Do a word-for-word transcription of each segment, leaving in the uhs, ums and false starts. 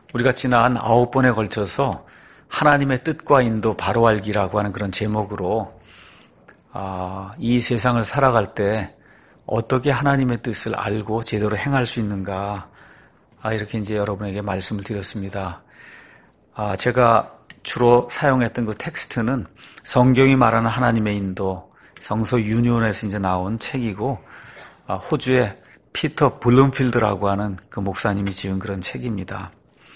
우리가 지난 아홉 번에 걸쳐서 하나님의 뜻과 인도 바로 알기라고 하는 그런 제목으로 아, 이 세상을 살아갈 때 어떻게 하나님의 뜻을 알고 제대로 행할 수 있는가, 아, 이렇게 이제 여러분에게 말씀을 드렸습니다. 아, 제가 주로 사용했던 그 텍스트는 성경이 말하는 하나님의 인도, 성서 유니온에서 이제 나온 책이고, 아, 호주의 피터 블룸필드라고 하는 그 목사님이 지은 그런 책입니다.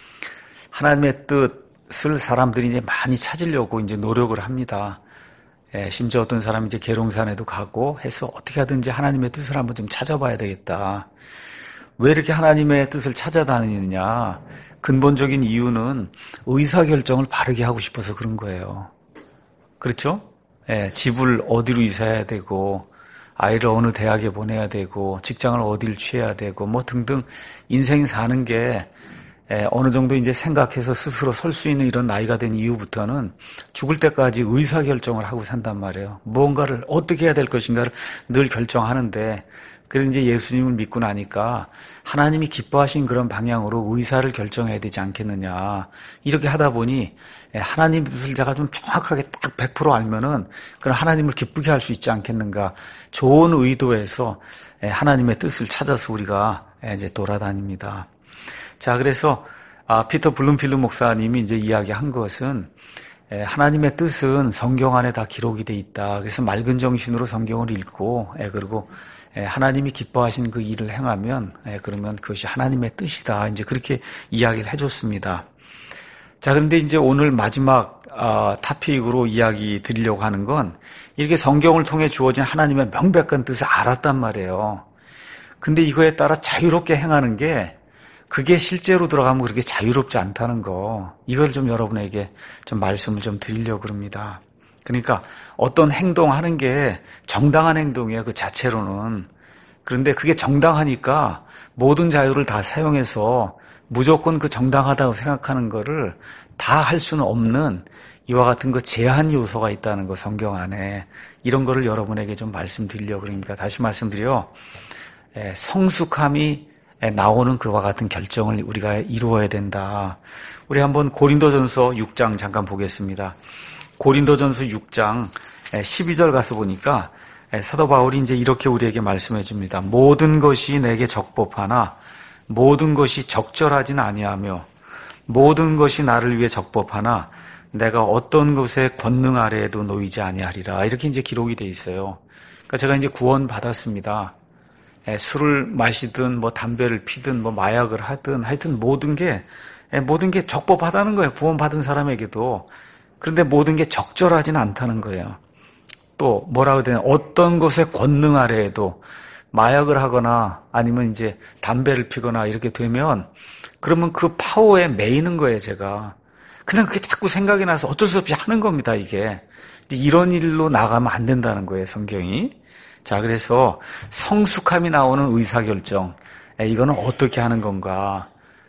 하나님의 뜻을 사람들이 이제 많이 찾으려고 이제 노력을 합니다. 예, 심지어 어떤 사람이 이제 계룡산에도 가고 해서 어떻게 하든지 하나님의 뜻을 한번 좀 찾아봐야 되겠다. 왜 이렇게 하나님의 뜻을 찾아다니느냐? 근본적인 이유는 의사결정을 바르게 하고 싶어서 그런 거예요. 그렇죠? 예, 집을 어디로 이사해야 되고, 아이를 어느 대학에 보내야 되고, 직장을 어디를 취해야 되고, 뭐 등등 인생 사는 게 예, 어느 정도 이제 생각해서 스스로 설 수 있는 이런 나이가 된 이후부터는 죽을 때까지 의사결정을 하고 산단 말이에요. 무언가를 어떻게 해야 될 것인가를 늘 결정하는데, 그래서 이제 예수님을 믿고 나니까 하나님이 기뻐하신 그런 방향으로 의사를 결정해야 되지 않겠느냐. 이렇게 하다 보니 하나님 뜻을 제가 좀 정확하게 딱 백 퍼센트 알면은 그런 하나님을 기쁘게 할 수 있지 않겠는가. 좋은 의도에서 하나님의 뜻을 찾아서 우리가 이제 돌아다닙니다. 자, 그래서 아, 피터 블룸필드 목사님이 이제 이야기한 것은 에, 하나님의 뜻은 성경 안에 다 기록이 돼 있다. 그래서 맑은 정신으로 성경을 읽고, 에, 그리고 에, 하나님이 기뻐하신 그 일을 행하면, 에, 그러면 그것이 하나님의 뜻이다. 이제 그렇게 이야기를 해줬습니다. 자, 그런데 이제 오늘 마지막 아, 타픽으로 이야기 드리려고 하는 건 이렇게 성경을 통해 주어진 하나님의 명백한 뜻을 알았단 말이에요. 근데 이거에 따라 자유롭게 행하는 게 그게 실제로 들어가면 그렇게 자유롭지 않다는 거, 이걸 좀 여러분에게 좀 말씀을 좀 드리려고 합니다. 그러니까 어떤 행동하는 게 정당한 행동이에요, 그 자체로는. 그런데 그게 정당하니까 모든 자유를 다 사용해서 무조건 그 정당하다고 생각하는 거를 다 할 수는 없는 이와 같은 그 제한 요소가 있다는 거, 성경 안에. 이런 거를 여러분에게 좀 말씀드리려고 합니다. 다시 말씀드려, 성숙함이 나오는 그와 같은 결정을 우리가 이루어야 된다. 우리 한번 고린도전서 육 장 잠깐 보겠습니다. 고린도전서 육 장 십이 절 가서 보니까 사도 바울이 이제 이렇게 우리에게 말씀해 줍니다. 모든 것이 내게 적법하나 모든 것이 적절하진 아니하며 모든 것이 나를 위해 적법하나 내가 어떤 것의 권능 아래에도 놓이지 아니하리라. 이렇게 이제 기록이 돼 있어요. 그러니까 제가 이제 구원 받았습니다. 술을 마시든 뭐 담배를 피든 뭐 마약을 하든 하여튼 모든 게 모든 게 적법하다는 거예요. 구원받은 사람에게도. 그런데 모든 게 적절하지는 않다는 거예요. 또 뭐라고 해야 되나, 어떤 것의 권능 아래에도 마약을 하거나 아니면 이제 담배를 피거나 이렇게 되면 그러면 그 파워에 매이는 거예요, 제가. 그냥 그게 자꾸 생각이 나서 어쩔 수 없이 하는 겁니다, 이게. 이런 일로 나가면 안 된다는 거예요, 성경이. 자, 그래서 성숙함이 나오는 의사결정, 이거는 어떻게 하는 건가.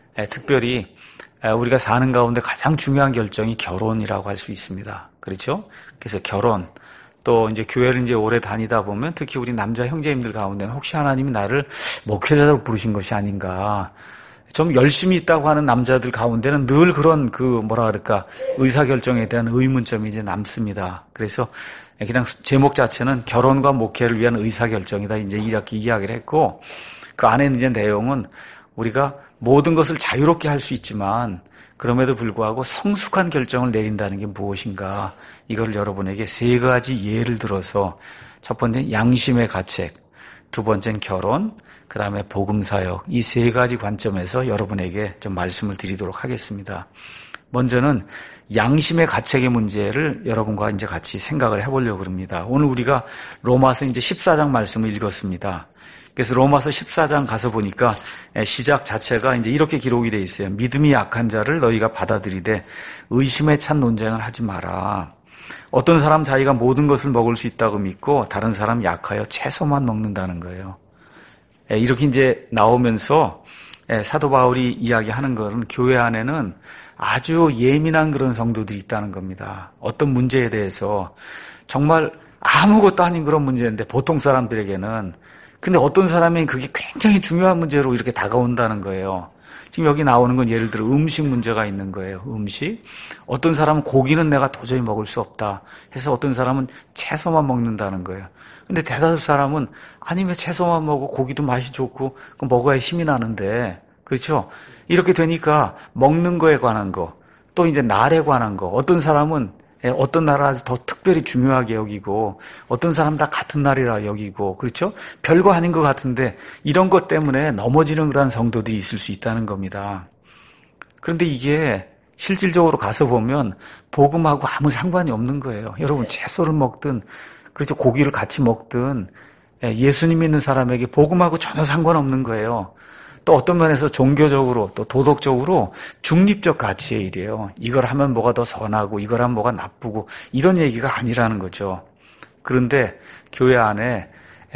특별히 우리가 사는 가운데 가장 중요한 결정이 결혼이라고 할 수 있습니다. 그렇죠? 그래서 결혼, 또 이제 교회를 이제 오래 다니다 보면 특히 우리 남자 형제님들 가운데는 혹시 하나님이 나를 목회자로 부르신 것이 아닌가. 좀 열심히 있다고 하는 남자들 가운데는 늘 그런 그 뭐라 그럴까, 의사결정에 대한 의문점이 이제 남습니다. 그래서 그냥 제목 자체는 결혼과 목회를 위한 의사결정이다. 이제 이렇게 이야기를 했고, 그 안에 이제 내용은 우리가 모든 것을 자유롭게 할 수 있지만, 그럼에도 불구하고 성숙한 결정을 내린다는 게 무엇인가. 이걸 여러분에게 세 가지 예를 들어서, 첫 번째는 양심의 가책, 두 번째는 결혼, 그 다음에 복음사역, 이 세 가지 관점에서 여러분에게 좀 말씀을 드리도록 하겠습니다. 먼저는 양심의 가책의 문제를 여러분과 이제 같이 생각을 해보려고 합니다. 오늘 우리가 로마서 이제 십사 장 말씀을 읽었습니다. 그래서 로마서 십사 장 가서 보니까 시작 자체가 이제 이렇게 기록이 되어 있어요. 믿음이 약한 자를 너희가 받아들이되 의심에 찬 논쟁을 하지 마라. 어떤 사람 자기가 모든 것을 먹을 수 있다고 믿고 다른 사람 약하여 채소만 먹는다는 거예요. 이렇게 이제 나오면서 사도 바울이 이야기하는 것은 교회 안에는 아주 예민한 그런 성도들이 있다는 겁니다. 어떤 문제에 대해서 정말 아무것도 아닌 그런 문제인데 보통 사람들에게는, 근데 어떤 사람이 그게 굉장히 중요한 문제로 이렇게 다가온다는 거예요. 지금 여기 나오는 건 예를 들어 음식 문제가 있는 거예요. 음식. 어떤 사람은 고기는 내가 도저히 먹을 수 없다 해서 어떤 사람은 채소만 먹는다는 거예요. 근데 대다수 사람은 아니 왜 채소만 먹고 고기도 맛이 좋고 먹어야 힘이 나는데, 그렇죠? 이렇게 되니까 먹는 거에 관한 거, 또 이제 날에 관한 거, 어떤 사람은 어떤 나라 더 특별히 중요하게 여기고 어떤 사람 다 같은 날이라 여기고, 그렇죠? 별거 아닌 것 같은데 이런 것 때문에 넘어지는 그런 성도들이 있을 수 있다는 겁니다. 그런데 이게 실질적으로 가서 보면 복음하고 아무 상관이 없는 거예요. 여러분 채소를 먹든 그렇죠, 고기를 같이 먹든 예수님 믿는 사람에게 복음하고 전혀 상관없는 거예요. 또 어떤 면에서 종교적으로 또 도덕적으로 중립적 가치의 일이에요. 이걸 하면 뭐가 더 선하고 이걸 하면 뭐가 나쁘고 이런 얘기가 아니라는 거죠. 그런데 교회 안에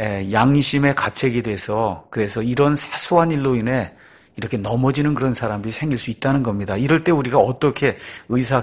양심의 가책이 돼서 그래서 이런 사소한 일로 인해 이렇게 넘어지는 그런 사람들이 생길 수 있다는 겁니다. 이럴 때 우리가 어떻게 의사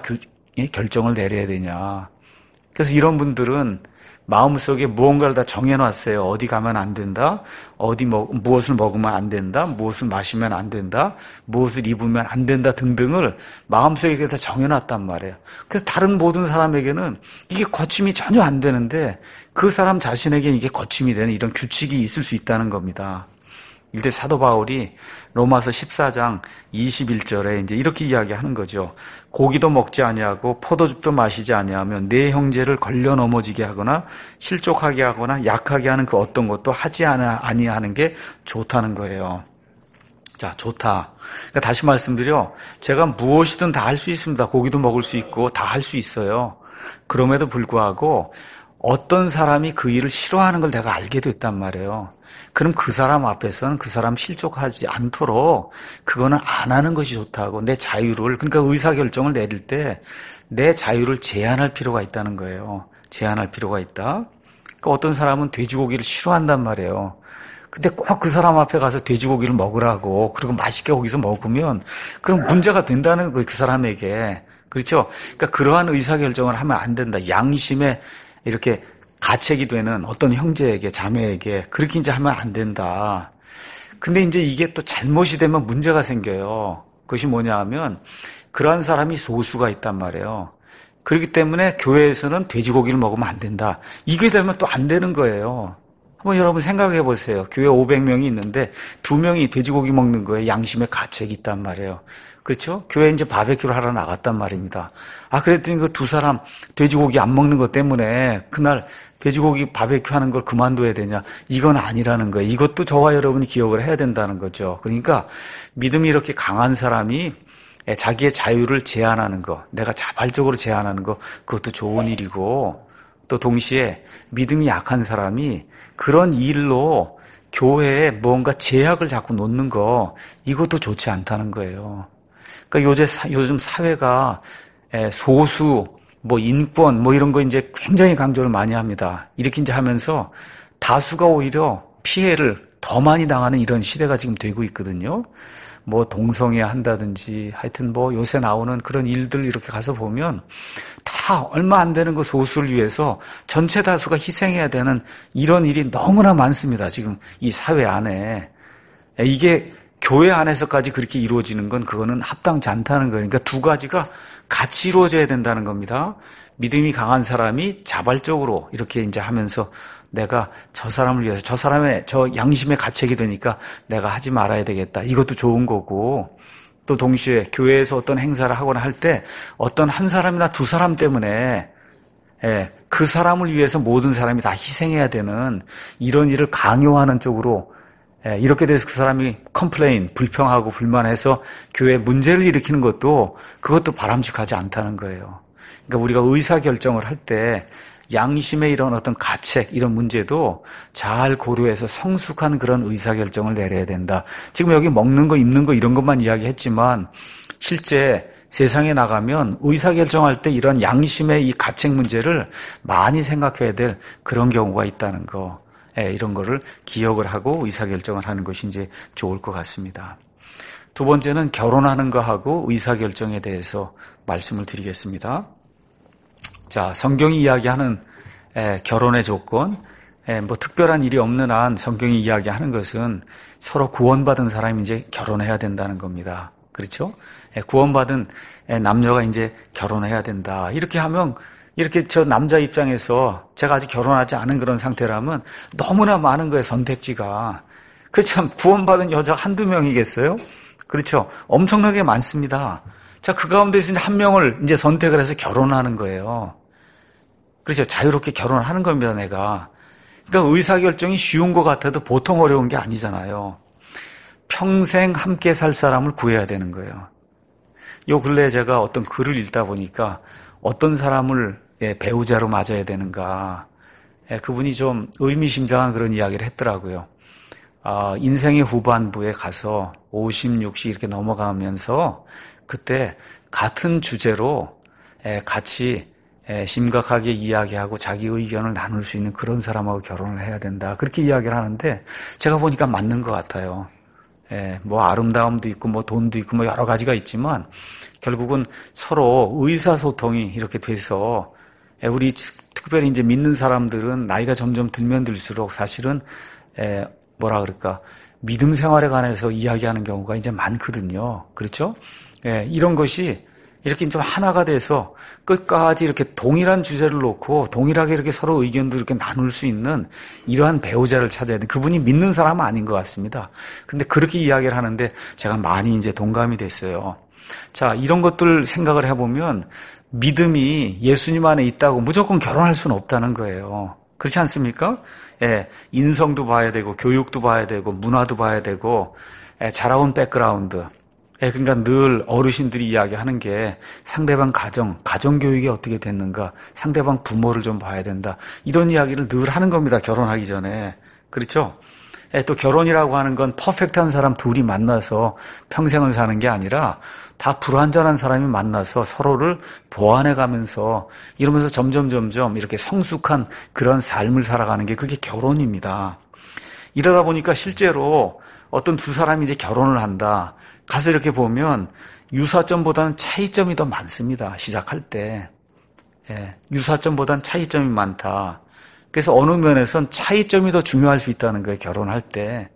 결정을 내려야 되냐. 그래서 이런 분들은 마음속에 무언가를 다 정해놨어요. 어디 가면 안 된다. 어디 먹, 무엇을 먹으면 안 된다. 무엇을 마시면 안 된다. 무엇을 입으면 안 된다 등등을 마음속에 다 정해놨단 말이에요. 그래서 다른 모든 사람에게는 이게 거침이 전혀 안 되는데 그 사람 자신에게 이게 거침이 되는 이런 규칙이 있을 수 있다는 겁니다. 이때 사도 바울이 로마서 십사 장 이십일 절에 이제 이렇게 이야기하는 거죠. 고기도 먹지 아니하고 포도즙도 마시지 아니하면 내 형제를 걸려 넘어지게 하거나 실족하게 하거나 약하게 하는 그 어떤 것도 하지 아니하는 게 좋다는 거예요. 자, 좋다. 그러니까 다시 말씀드려, 제가 무엇이든 다 할 수 있습니다. 고기도 먹을 수 있고 다 할 수 있어요. 그럼에도 불구하고 어떤 사람이 그 일을 싫어하는 걸 내가 알게 됐단 말이에요. 그럼 그 사람 앞에서는 그 사람 실족하지 않도록 그거는 안 하는 것이 좋다고, 내 자유를, 그러니까 의사결정을 내릴 때 내 자유를 제한할 필요가 있다는 거예요. 제한할 필요가 있다. 그러니까 어떤 사람은 돼지고기를 싫어한단 말이에요. 근데 꼭 그 사람 앞에 가서 돼지고기를 먹으라고, 그리고 맛있게 거기서 먹으면 그럼 문제가 된다는 거예요, 그 사람에게. 그렇죠? 그러니까 그러한 의사결정을 하면 안 된다. 양심에 이렇게 가책이 되는 어떤 형제에게, 자매에게 그렇게 이제 하면 안 된다. 근데 이제 이게 또 잘못이 되면 문제가 생겨요. 그것이 뭐냐 하면 그러한 사람이 소수가 있단 말이에요. 그렇기 때문에 교회에서는 돼지고기를 먹으면 안 된다. 이게 되면 또 안 되는 거예요. 한번 여러분 생각해 보세요. 교회 오백 명이 있는데 두 명이 돼지고기 먹는 거에 양심의 가책이 있단 말이에요. 그렇죠? 교회에 이제 바베큐를 하러 나갔단 말입니다. 아, 그랬더니 그 두 사람 돼지고기 안 먹는 것 때문에 그날 돼지고기 바베큐 하는 걸 그만둬야 되냐? 이건 아니라는 거예요. 이것도 저와 여러분이 기억을 해야 된다는 거죠. 그러니까 믿음이 이렇게 강한 사람이 자기의 자유를 제한하는 거, 내가 자발적으로 제한하는 거, 그것도 좋은 일이고, 또 동시에 믿음이 약한 사람이 그런 일로 교회에 뭔가 제약을 자꾸 놓는 거, 이것도 좋지 않다는 거예요. 그러니까 요새 사, 요즘 사회가 소수, 뭐 인권, 뭐 이런 거 이제 굉장히 강조를 많이 합니다. 이렇게 이제 하면서 다수가 오히려 피해를 더 많이 당하는 이런 시대가 지금 되고 있거든요. 뭐 동성애 한다든지 하여튼 뭐 요새 나오는 그런 일들 이렇게 가서 보면 다 얼마 안 되는 그 소수를 위해서 전체 다수가 희생해야 되는 이런 일이 너무나 많습니다. 지금 이 사회 안에. 이게 교회 안에서까지 그렇게 이루어지는 건 그거는 합당치 않다는 거예요. 그러니까 두 가지가 같이 이루어져야 된다는 겁니다. 믿음이 강한 사람이 자발적으로 이렇게 이제 하면서 내가 저 사람을 위해서, 저 사람의 저 양심의 가책이 되니까 내가 하지 말아야 되겠다. 이것도 좋은 거고, 또 동시에 교회에서 어떤 행사를 하거나 할 때 어떤 한 사람이나 두 사람 때문에 예, 그 사람을 위해서 모든 사람이 다 희생해야 되는 이런 일을 강요하는 쪽으로, 예, 이렇게 돼서 그 사람이 컴플레인, 불평하고 불만해서 교회에 문제를 일으키는 것도 그것도 바람직하지 않다는 거예요. 그러니까 우리가 의사결정을 할 때 양심의 이런 어떤 가책, 이런 문제도 잘 고려해서 성숙한 그런 의사결정을 내려야 된다. 지금 여기 먹는 거, 입는 거 이런 것만 이야기했지만 실제 세상에 나가면 의사결정할 때 이런 양심의 이 가책 문제를 많이 생각해야 될 그런 경우가 있다는 거. 예, 이런 거를 기억을 하고 의사결정을 하는 것이 이제 좋을 것 같습니다. 두 번째는 결혼하는 거하고 의사결정에 대해서 말씀을 드리겠습니다. 자, 성경이 이야기하는 에, 결혼의 조건, 뭐 특별한 일이 없는 한 성경이 이야기하는 것은 서로 구원받은 사람이 이제 결혼해야 된다는 겁니다. 그렇죠? 구원받은 남녀가 이제 결혼해야 된다. 이렇게 하면 이렇게 저 남자 입장에서 제가 아직 결혼하지 않은 그런 상태라면 너무나 많은 거예요, 선택지가. 그렇죠. 구원받은 여자 한두 명이겠어요? 그렇죠. 엄청나게 많습니다. 자, 그 가운데서 이제 한 명을 이제 선택을 해서 결혼하는 거예요. 그렇죠. 자유롭게 결혼하는 겁니다, 내가. 그러니까 의사결정이 쉬운 것 같아도 보통 어려운 게 아니잖아요. 평생 함께 살 사람을 구해야 되는 거예요. 요 근래에 제가 어떤 글을 읽다 보니까 어떤 사람을 배우자로 맞아야 되는가. 그분이 좀 의미심장한 그런 이야기를 했더라고요. 아, 인생의 후반부에 가서 오십, 육십 이렇게 넘어가면서 그때 같은 주제로 같이 심각하게 이야기하고 자기 의견을 나눌 수 있는 그런 사람하고 결혼을 해야 된다. 그렇게 이야기를 하는데 제가 보니까 맞는 것 같아요. 예, 뭐 아름다움도 있고 뭐 돈도 있고 뭐 여러 가지가 있지만 결국은 서로 의사소통이 이렇게 돼서 우리 특별히 이제 믿는 사람들은 나이가 점점 들면 들수록 사실은 에, 뭐라 그럴까 믿음 생활에 관해서 이야기하는 경우가 이제 많거든요. 그렇죠? 예, 이런 것이 이렇게 좀 하나가 돼서 끝까지 이렇게 동일한 주제를 놓고 동일하게 이렇게 서로 의견도 이렇게 나눌 수 있는 이러한 배우자를 찾아야 돼. 그분이 믿는 사람은 아닌 것 같습니다. 근데 그렇게 이야기를 하는데 제가 많이 이제 동감이 됐어요. 자, 이런 것들 생각을 해보면 믿음이 예수님 안에 있다고 무조건 결혼할 수는 없다는 거예요. 그렇지 않습니까? 예, 인성도 봐야 되고 교육도 봐야 되고 문화도 봐야 되고 예, 자라온 백그라운드. 예, 그러니까 늘 어르신들이 이야기하는 게 상대방 가정, 가정교육이 어떻게 됐는가, 상대방 부모를 좀 봐야 된다. 이런 이야기를 늘 하는 겁니다. 결혼하기 전에. 그렇죠? 예, 또 결혼이라고 하는 건 퍼펙트한 사람 둘이 만나서 평생을 사는 게 아니라 다 불완전한 사람이 만나서 서로를 보완해가면서 이러면서 점점 점점 이렇게 성숙한 그런 삶을 살아가는 게 그게 결혼입니다. 이러다 보니까 실제로 어떤 두 사람이 이제 결혼을 한다. 가서 이렇게 보면 유사점보다는 차이점이 더 많습니다. 시작할 때. 예, 유사점보다는 차이점이 많다. 그래서 어느 면에선 차이점이 더 중요할 수 있다는 거예요. 결혼할 때.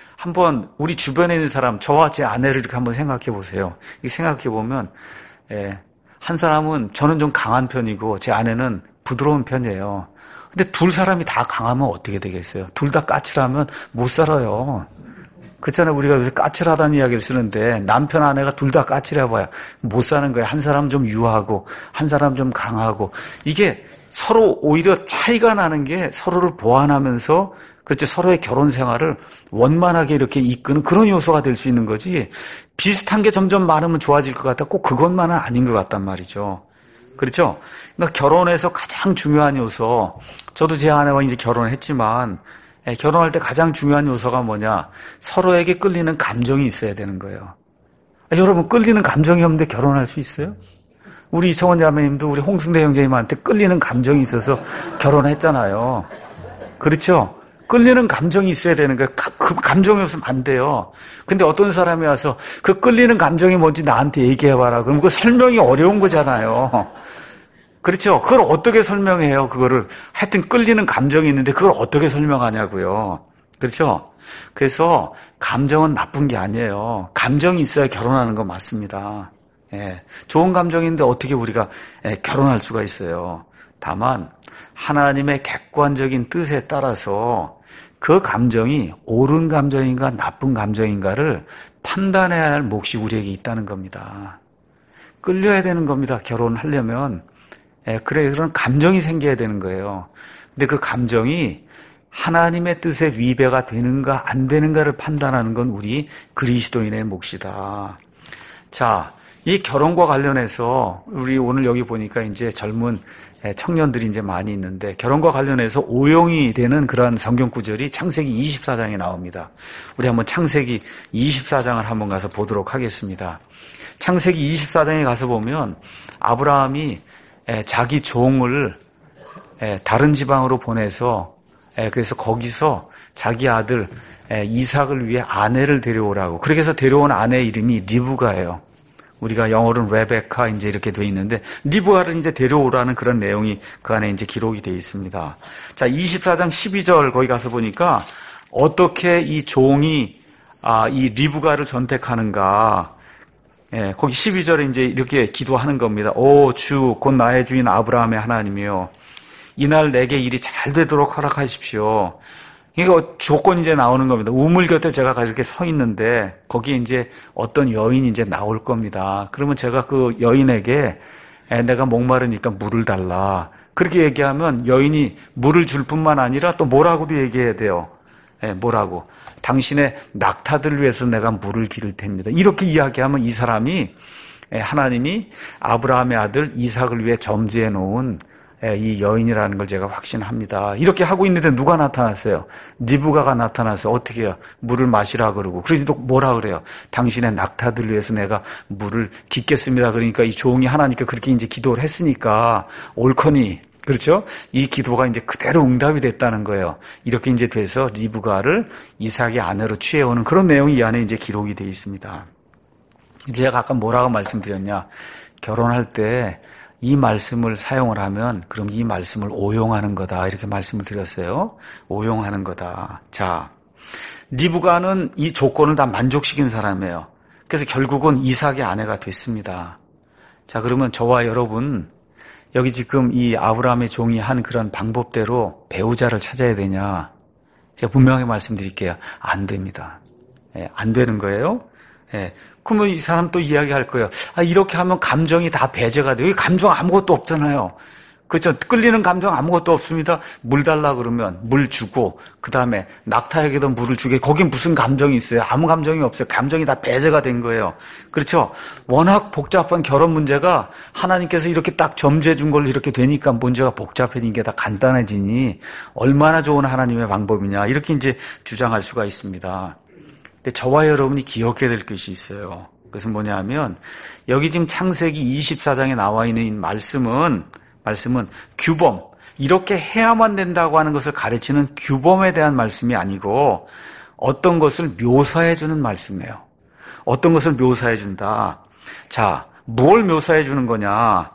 한번 우리 주변에 있는 사람, 저와 제 아내를 이렇게 한번 생각해 보세요. 이렇게 생각해 보면 예, 한 사람은 저는 좀 강한 편이고 제 아내는 부드러운 편이에요. 근데 둘 사람이 다 강하면 어떻게 되겠어요? 둘 다 까칠하면 못 살아요. 그렇잖아요. 우리가 요새 까칠하다는 이야기를 쓰는데 남편 아내가 둘 다 까칠해봐야 못 사는 거예요. 한 사람 좀 유하고 한 사람 좀 강하고 이게 서로 오히려 차이가 나는 게 서로를 보완하면서 그렇죠. 서로의 결혼 생활을 원만하게 이렇게 이끄는 그런 요소가 될 수 있는 거지 비슷한 게 점점 많으면 좋아질 것 같다. 꼭 그것만은 아닌 것 같단 말이죠. 그렇죠. 그러니까 결혼에서 가장 중요한 요소 저도 제 아내와 이제 결혼을 했지만 결혼할 때 가장 중요한 요소가 뭐냐? 서로에게 끌리는 감정이 있어야 되는 거예요. 여러분 끌리는 감정이 없는데 결혼할 수 있어요? 우리 이성원 자매님도 우리 홍승대 형제님한테 끌리는 감정이 있어서 결혼했잖아요. 그렇죠? 끌리는 감정이 있어야 되는 거예요. 그 감정이 없으면 안 돼요. 근데 어떤 사람이 와서 그 끌리는 감정이 뭔지 나한테 얘기해봐라. 그럼 그 설명이 어려운 거잖아요. 그렇죠? 그걸 어떻게 설명해요? 그거를 하여튼 끌리는 감정이 있는데 그걸 어떻게 설명하냐고요. 그렇죠? 그래서 감정은 나쁜 게 아니에요. 감정이 있어야 결혼하는 거 맞습니다. 예, 좋은 감정인데 어떻게 우리가 예, 결혼할 수가 있어요. 다만 하나님의 객관적인 뜻에 따라서 그 감정이 옳은 감정인가 나쁜 감정인가를 판단해야 할 몫이 우리에게 있다는 겁니다. 끌려야 되는 겁니다. 결혼하려면. 예, 그래, 그런 감정이 생겨야 되는 거예요. 근데 그 감정이 하나님의 뜻에 위배가 되는가 안 되는가를 판단하는 건 우리 그리스도인의 몫이다. 자, 이 결혼과 관련해서 우리 오늘 여기 보니까 이제 젊은 청년들이 이제 많이 있는데 결혼과 관련해서 오용이 되는 그런 성경 구절이 창세기 이십사 장에 나옵니다. 우리 한번 창세기 이십사 장을 한번 가서 보도록 하겠습니다. 창세기 이십사 장에 가서 보면 아브라함이 자기 종을 다른 지방으로 보내서 그래서 거기서 자기 아들 이삭을 위해 아내를 데려오라고. 그렇게 해서 데려온 아내 이름이 리브가예요. 우리가 영어로는 레베카 이제 이렇게 돼 있는데 리브가를 이제 데려오라는 그런 내용이 그 안에 이제 기록이 되어 있습니다. 자, 이십사 장 십이 절 거기 가서 보니까 어떻게 이 종이 아, 이 리브가를 선택하는가. 예, 거기 십이 절에 이제 이렇게 기도하는 겁니다. 오, 주, 곧 나의 주인 아브라함의 하나님이요. 이날 내게 일이 잘 되도록 허락하십시오. 이거 조건이 이제 나오는 겁니다. 우물 곁에 제가 이렇게 서 있는데 거기에 이제 어떤 여인이 이제 나올 겁니다. 그러면 제가 그 여인에게 내가 목마르니까 물을 달라. 그렇게 얘기하면 여인이 물을 줄 뿐만 아니라 또 뭐라고도 얘기해야 돼요. 예, 뭐라고? 당신의 낙타들 위해서 내가 물을 기를 텐니다. 이렇게 이야기하면 이 사람이 하나님이 아브라함의 아들 이삭을 위해 점지해 놓은 이 여인이라는 걸 제가 확신합니다. 이렇게 하고 있는데 누가 나타났어요? 리브가가 나타나서 어떻게 해요? 물을 마시라 그러고. 그러니 또 뭐라 그래요? 당신의 낙타들 위해서 내가 물을 깃겠습니다. 그러니까 이 종이 하나님께 그렇게 이제 기도를 했으니까 옳거니. 그렇죠? 이 기도가 이제 그대로 응답이 됐다는 거예요. 이렇게 이제 돼서 리브가를 이삭의 아내로 취해오는 그런 내용이 이 안에 이제 기록이 되어 있습니다. 제가 아까 뭐라고 말씀드렸냐? 결혼할 때 이 말씀을 사용을 하면 그럼 이 말씀을 오용하는 거다. 이렇게 말씀을 드렸어요. 오용하는 거다. 자, 리브가는 이 조건을 다 만족시킨 사람이에요. 그래서 결국은 이삭의 아내가 됐습니다. 자, 그러면 저와 여러분 여기 지금 이 아브라함의 종이 한 그런 방법대로 배우자를 찾아야 되냐? 제가 분명히 말씀드릴게요. 안 됩니다. 예, 안 되는 거예요. 예, 그러면 이 사람 또 이야기할 거예요. 아, 이렇게 하면 감정이 다 배제가 돼요. 여기 감정 아무것도 없잖아요. 그렇죠? 끌리는 감정 아무것도 없습니다. 물 달라 그러면 물 주고 그 다음에 낙타에게도 물을 주게. 거긴 무슨 감정이 있어요? 아무 감정이 없어요. 감정이 다 배제가 된 거예요. 그렇죠? 워낙 복잡한 결혼 문제가 하나님께서 이렇게 딱 점지해 준 걸로 이렇게 되니까 문제가 복잡해진 게 다 간단해지니 얼마나 좋은 하나님의 방법이냐 이렇게 이제 주장할 수가 있습니다. 근데 저와 여러분이 기억해야 될 것이 있어요. 그것은 뭐냐 하면 여기 지금 창세기 이십사 장에 나와 있는 이 말씀은 말씀은 규범, 이렇게 해야만 된다고 하는 것을 가르치는 규범에 대한 말씀이 아니고 어떤 것을 묘사해 주는 말씀이에요. 어떤 것을 묘사해 준다. 자, 뭘 묘사해 주는 거냐?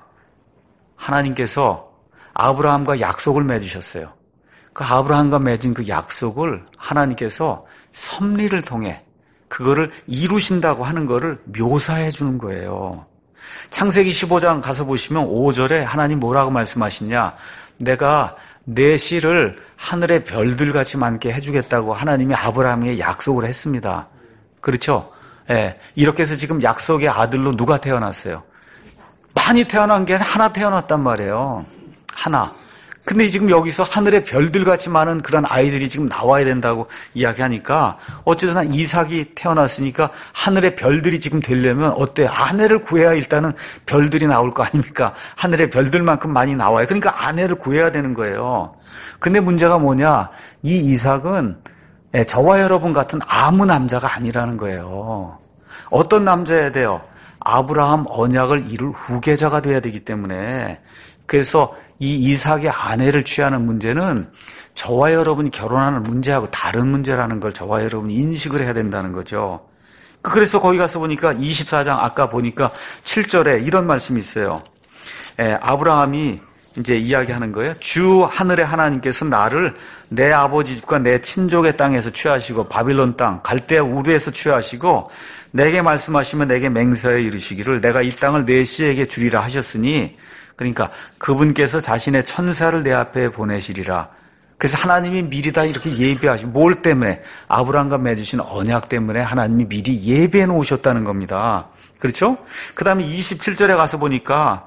하나님께서 아브라함과 약속을 맺으셨어요. 그 아브라함과 맺은 그 약속을 하나님께서 섭리를 통해 그거를 이루신다고 하는 거를 묘사해 주는 거예요. 창세기 십오 장 가서 보시면 오 절에 하나님 뭐라고 말씀하시냐? 내가 내 씨를 하늘의 별들같이 많게 해주겠다고 하나님이 아브라함에게 약속을 했습니다. 그렇죠? 예, 이렇게 해서 지금 약속의 아들로 누가 태어났어요? 많이 태어난 게 하나 태어났단 말이에요. 하나. 근데 지금 여기서 하늘의 별들같이 많은 그런 아이들이 지금 나와야 된다고 이야기하니까 어쨌든 이삭이 태어났으니까 하늘의 별들이 지금 되려면 어때? 아내를 구해야 일단은 별들이 나올 거 아닙니까? 하늘의 별들만큼 많이 나와요. 그러니까 아내를 구해야 되는 거예요. 근데 문제가 뭐냐? 이 이삭은 저와 여러분 같은 아무 남자가 아니라는 거예요. 어떤 남자여야 돼요? 아브라함 언약을 이룰 후계자가 돼야 되기 때문에 그래서 이 이삭의 아내를 취하는 문제는 저와 여러분이 결혼하는 문제하고 다른 문제라는 걸 저와 여러분이 인식을 해야 된다는 거죠. 그래서 거기 가서 보니까 이십사 장 아까 보니까 칠 절에 이런 말씀이 있어요. 에, 아브라함이 이제 이야기하는 거예요. 주 하늘의 하나님께서 나를 내 아버지 집과 내 친족의 땅에서 취하시고 바빌론 땅 갈대아 우르에서 취하시고 내게 말씀하시면 내게 맹세하여 이르시기를 내가 이 땅을 내 씨에게 주리라 하셨으니 그러니까 그분께서 자신의 천사를 내 앞에 보내시리라. 그래서 하나님이 미리 다 이렇게 예비하신 뭘 때문에? 아브라함과 맺으신 언약 때문에 하나님이 미리 예비해 놓으셨다는 겁니다. 그렇죠? 그 다음에 이십칠 절에 가서 보니까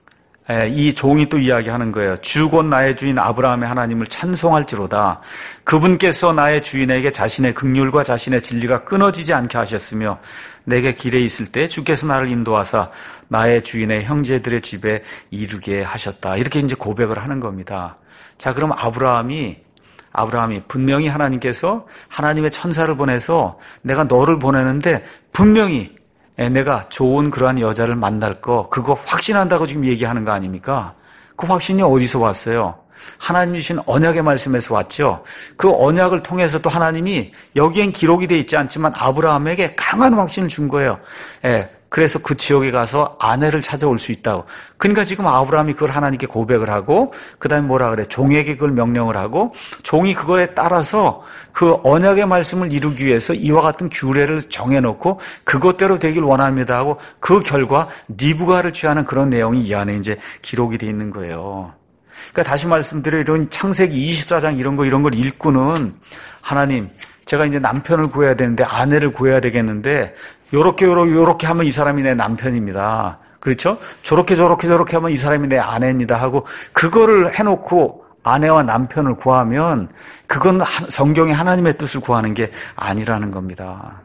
이 종이 또 이야기하는 거예요. 주 곧 나의 주인 아브라함의 하나님을 찬송할지로다. 그분께서 나의 주인에게 자신의 긍휼과 자신의 진리가 끊어지지 않게 하셨으며 내게 길에 있을 때 주께서 나를 인도하사 나의 주인의 형제들의 집에 이르게 하셨다. 이렇게 이제 고백을 하는 겁니다. 자, 그럼 아브라함이 아브라함이 분명히 하나님께서 하나님의 천사를 보내서 내가 너를 보내는데 분명히 내가 좋은 그러한 여자를 만날 거 그거 확신한다고 지금 얘기하는 거 아닙니까? 그 확신이 어디서 왔어요? 하나님 주신 언약의 말씀에서 왔죠. 그 언약을 통해서 또 하나님이 여기엔 기록이 되어 있지 않지만 아브라함에게 강한 확신을 준 거예요. 예, 그래서 그 지역에 가서 아내를 찾아올 수 있다고. 그러니까 지금 아브라함이 그걸 하나님께 고백을 하고 그다음에 뭐라 그래? 종에게 그걸 명령을 하고 종이 그거에 따라서 그 언약의 말씀을 이루기 위해서 이와 같은 규례를 정해놓고 그것대로 되길 원합니다 하고 그 결과 리브가를 취하는 그런 내용이 이 안에 이제 기록이 돼 있는 거예요. 그러니까 다시 말씀드려 이런 창세기 이십사 장 이런 거 이런 걸 읽고는 하나님 제가 이제 남편을 구해야 되는데 아내를 구해야 되겠는데 요렇게 요렇게 요렇게 하면 이 사람이 내 남편입니다. 그렇죠? 저렇게 저렇게 저렇게 하면 이 사람이 내 아내입니다 하고 그거를 해놓고 아내와 남편을 구하면 그건 성경의 하나님의 뜻을 구하는 게 아니라는 겁니다.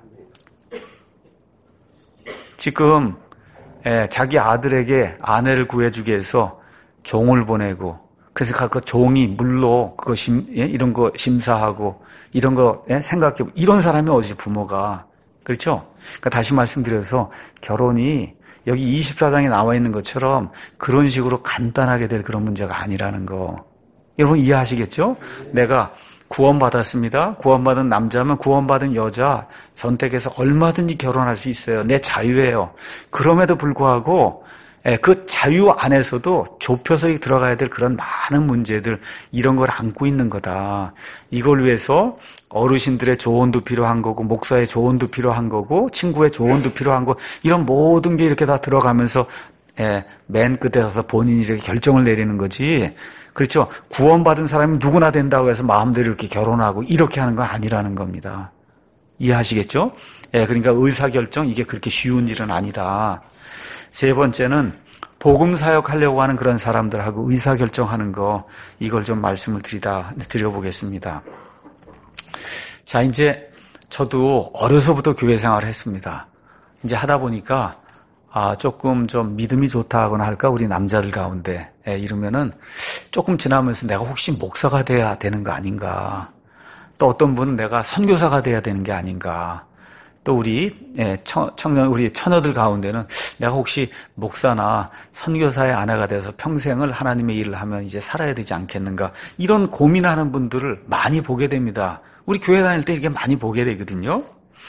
지금 자기 아들에게 아내를 구해주기 위해서 종을 보내고 그래서 그 종이 물로 그거 심, 이런 거 심사하고 이런 거 생각해보고 이런 사람이 어디 부모가 그렇죠? 그러니까 다시 말씀드려서 결혼이 여기 이십사 장에 나와 있는 것처럼 그런 식으로 간단하게 될 그런 문제가 아니라는 거. 여러분 이해하시겠죠? 내가 구원받았습니다. 구원받은 남자면 구원받은 여자 선택해서 얼마든지 결혼할 수 있어요. 내 자유예요. 그럼에도 불구하고 그 자유 안에서도 좁혀서 들어가야 될 그런 많은 문제들 이런 걸 안고 있는 거다. 이걸 위해서 어르신들의 조언도 필요한 거고 목사의 조언도 필요한 거고 친구의 조언도 필요한 거 이런 모든 게 이렇게 다 들어가면서 맨 끝에 서서 본인이 이렇게 결정을 내리는 거지. 그렇죠. 구원받은 사람이 누구나 된다고 해서 마음대로 이렇게 결혼하고 이렇게 하는 건 아니라는 겁니다. 이해하시겠죠? 예, 그러니까 의사결정 이게 그렇게 쉬운 일은 아니다. 세 번째는 복음 사역하려고 하는 그런 사람들하고 의사결정하는 거 이걸 좀 말씀을 드리다 드려보겠습니다. 자, 이제 저도 어려서부터 교회 생활을 했습니다. 이제 하다 보니까 아, 조금 좀 믿음이 좋다 하거나 할까 우리 남자들 가운데 예, 이러면은 조금 지나면서 내가 혹시 목사가 돼야 되는 거 아닌가? 또 어떤 분은 내가 선교사가 돼야 되는 게 아닌가? 또 우리 청년 우리 처녀들 가운데는 내가 혹시 목사나 선교사의 아내가 돼서 평생을 하나님의 일을 하면 이제 살아야 되지 않겠는가 이런 고민하는 분들을 많이 보게 됩니다. 우리 교회 다닐 때 이렇게 많이 보게 되거든요.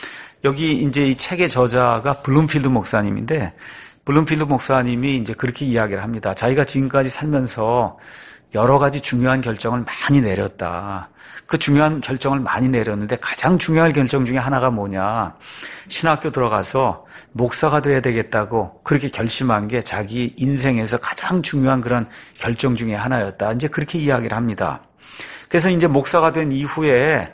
여기 이제 이 책의 저자가 블룸필드 목사님인데 블룸필드 목사님이 이제 그렇게 이야기를 합니다. 자기가 지금까지 살면서 여러 가지 중요한 결정을 많이 내렸다. 그 중요한 결정을 많이 내렸는데 가장 중요한 결정 중에 하나가 뭐냐. 신학교 들어가서 목사가 돼야 되겠다고 그렇게 결심한 게 자기 인생에서 가장 중요한 그런 결정 중에 하나였다. 이제 그렇게 이야기를 합니다. 그래서 이제 목사가 된 이후에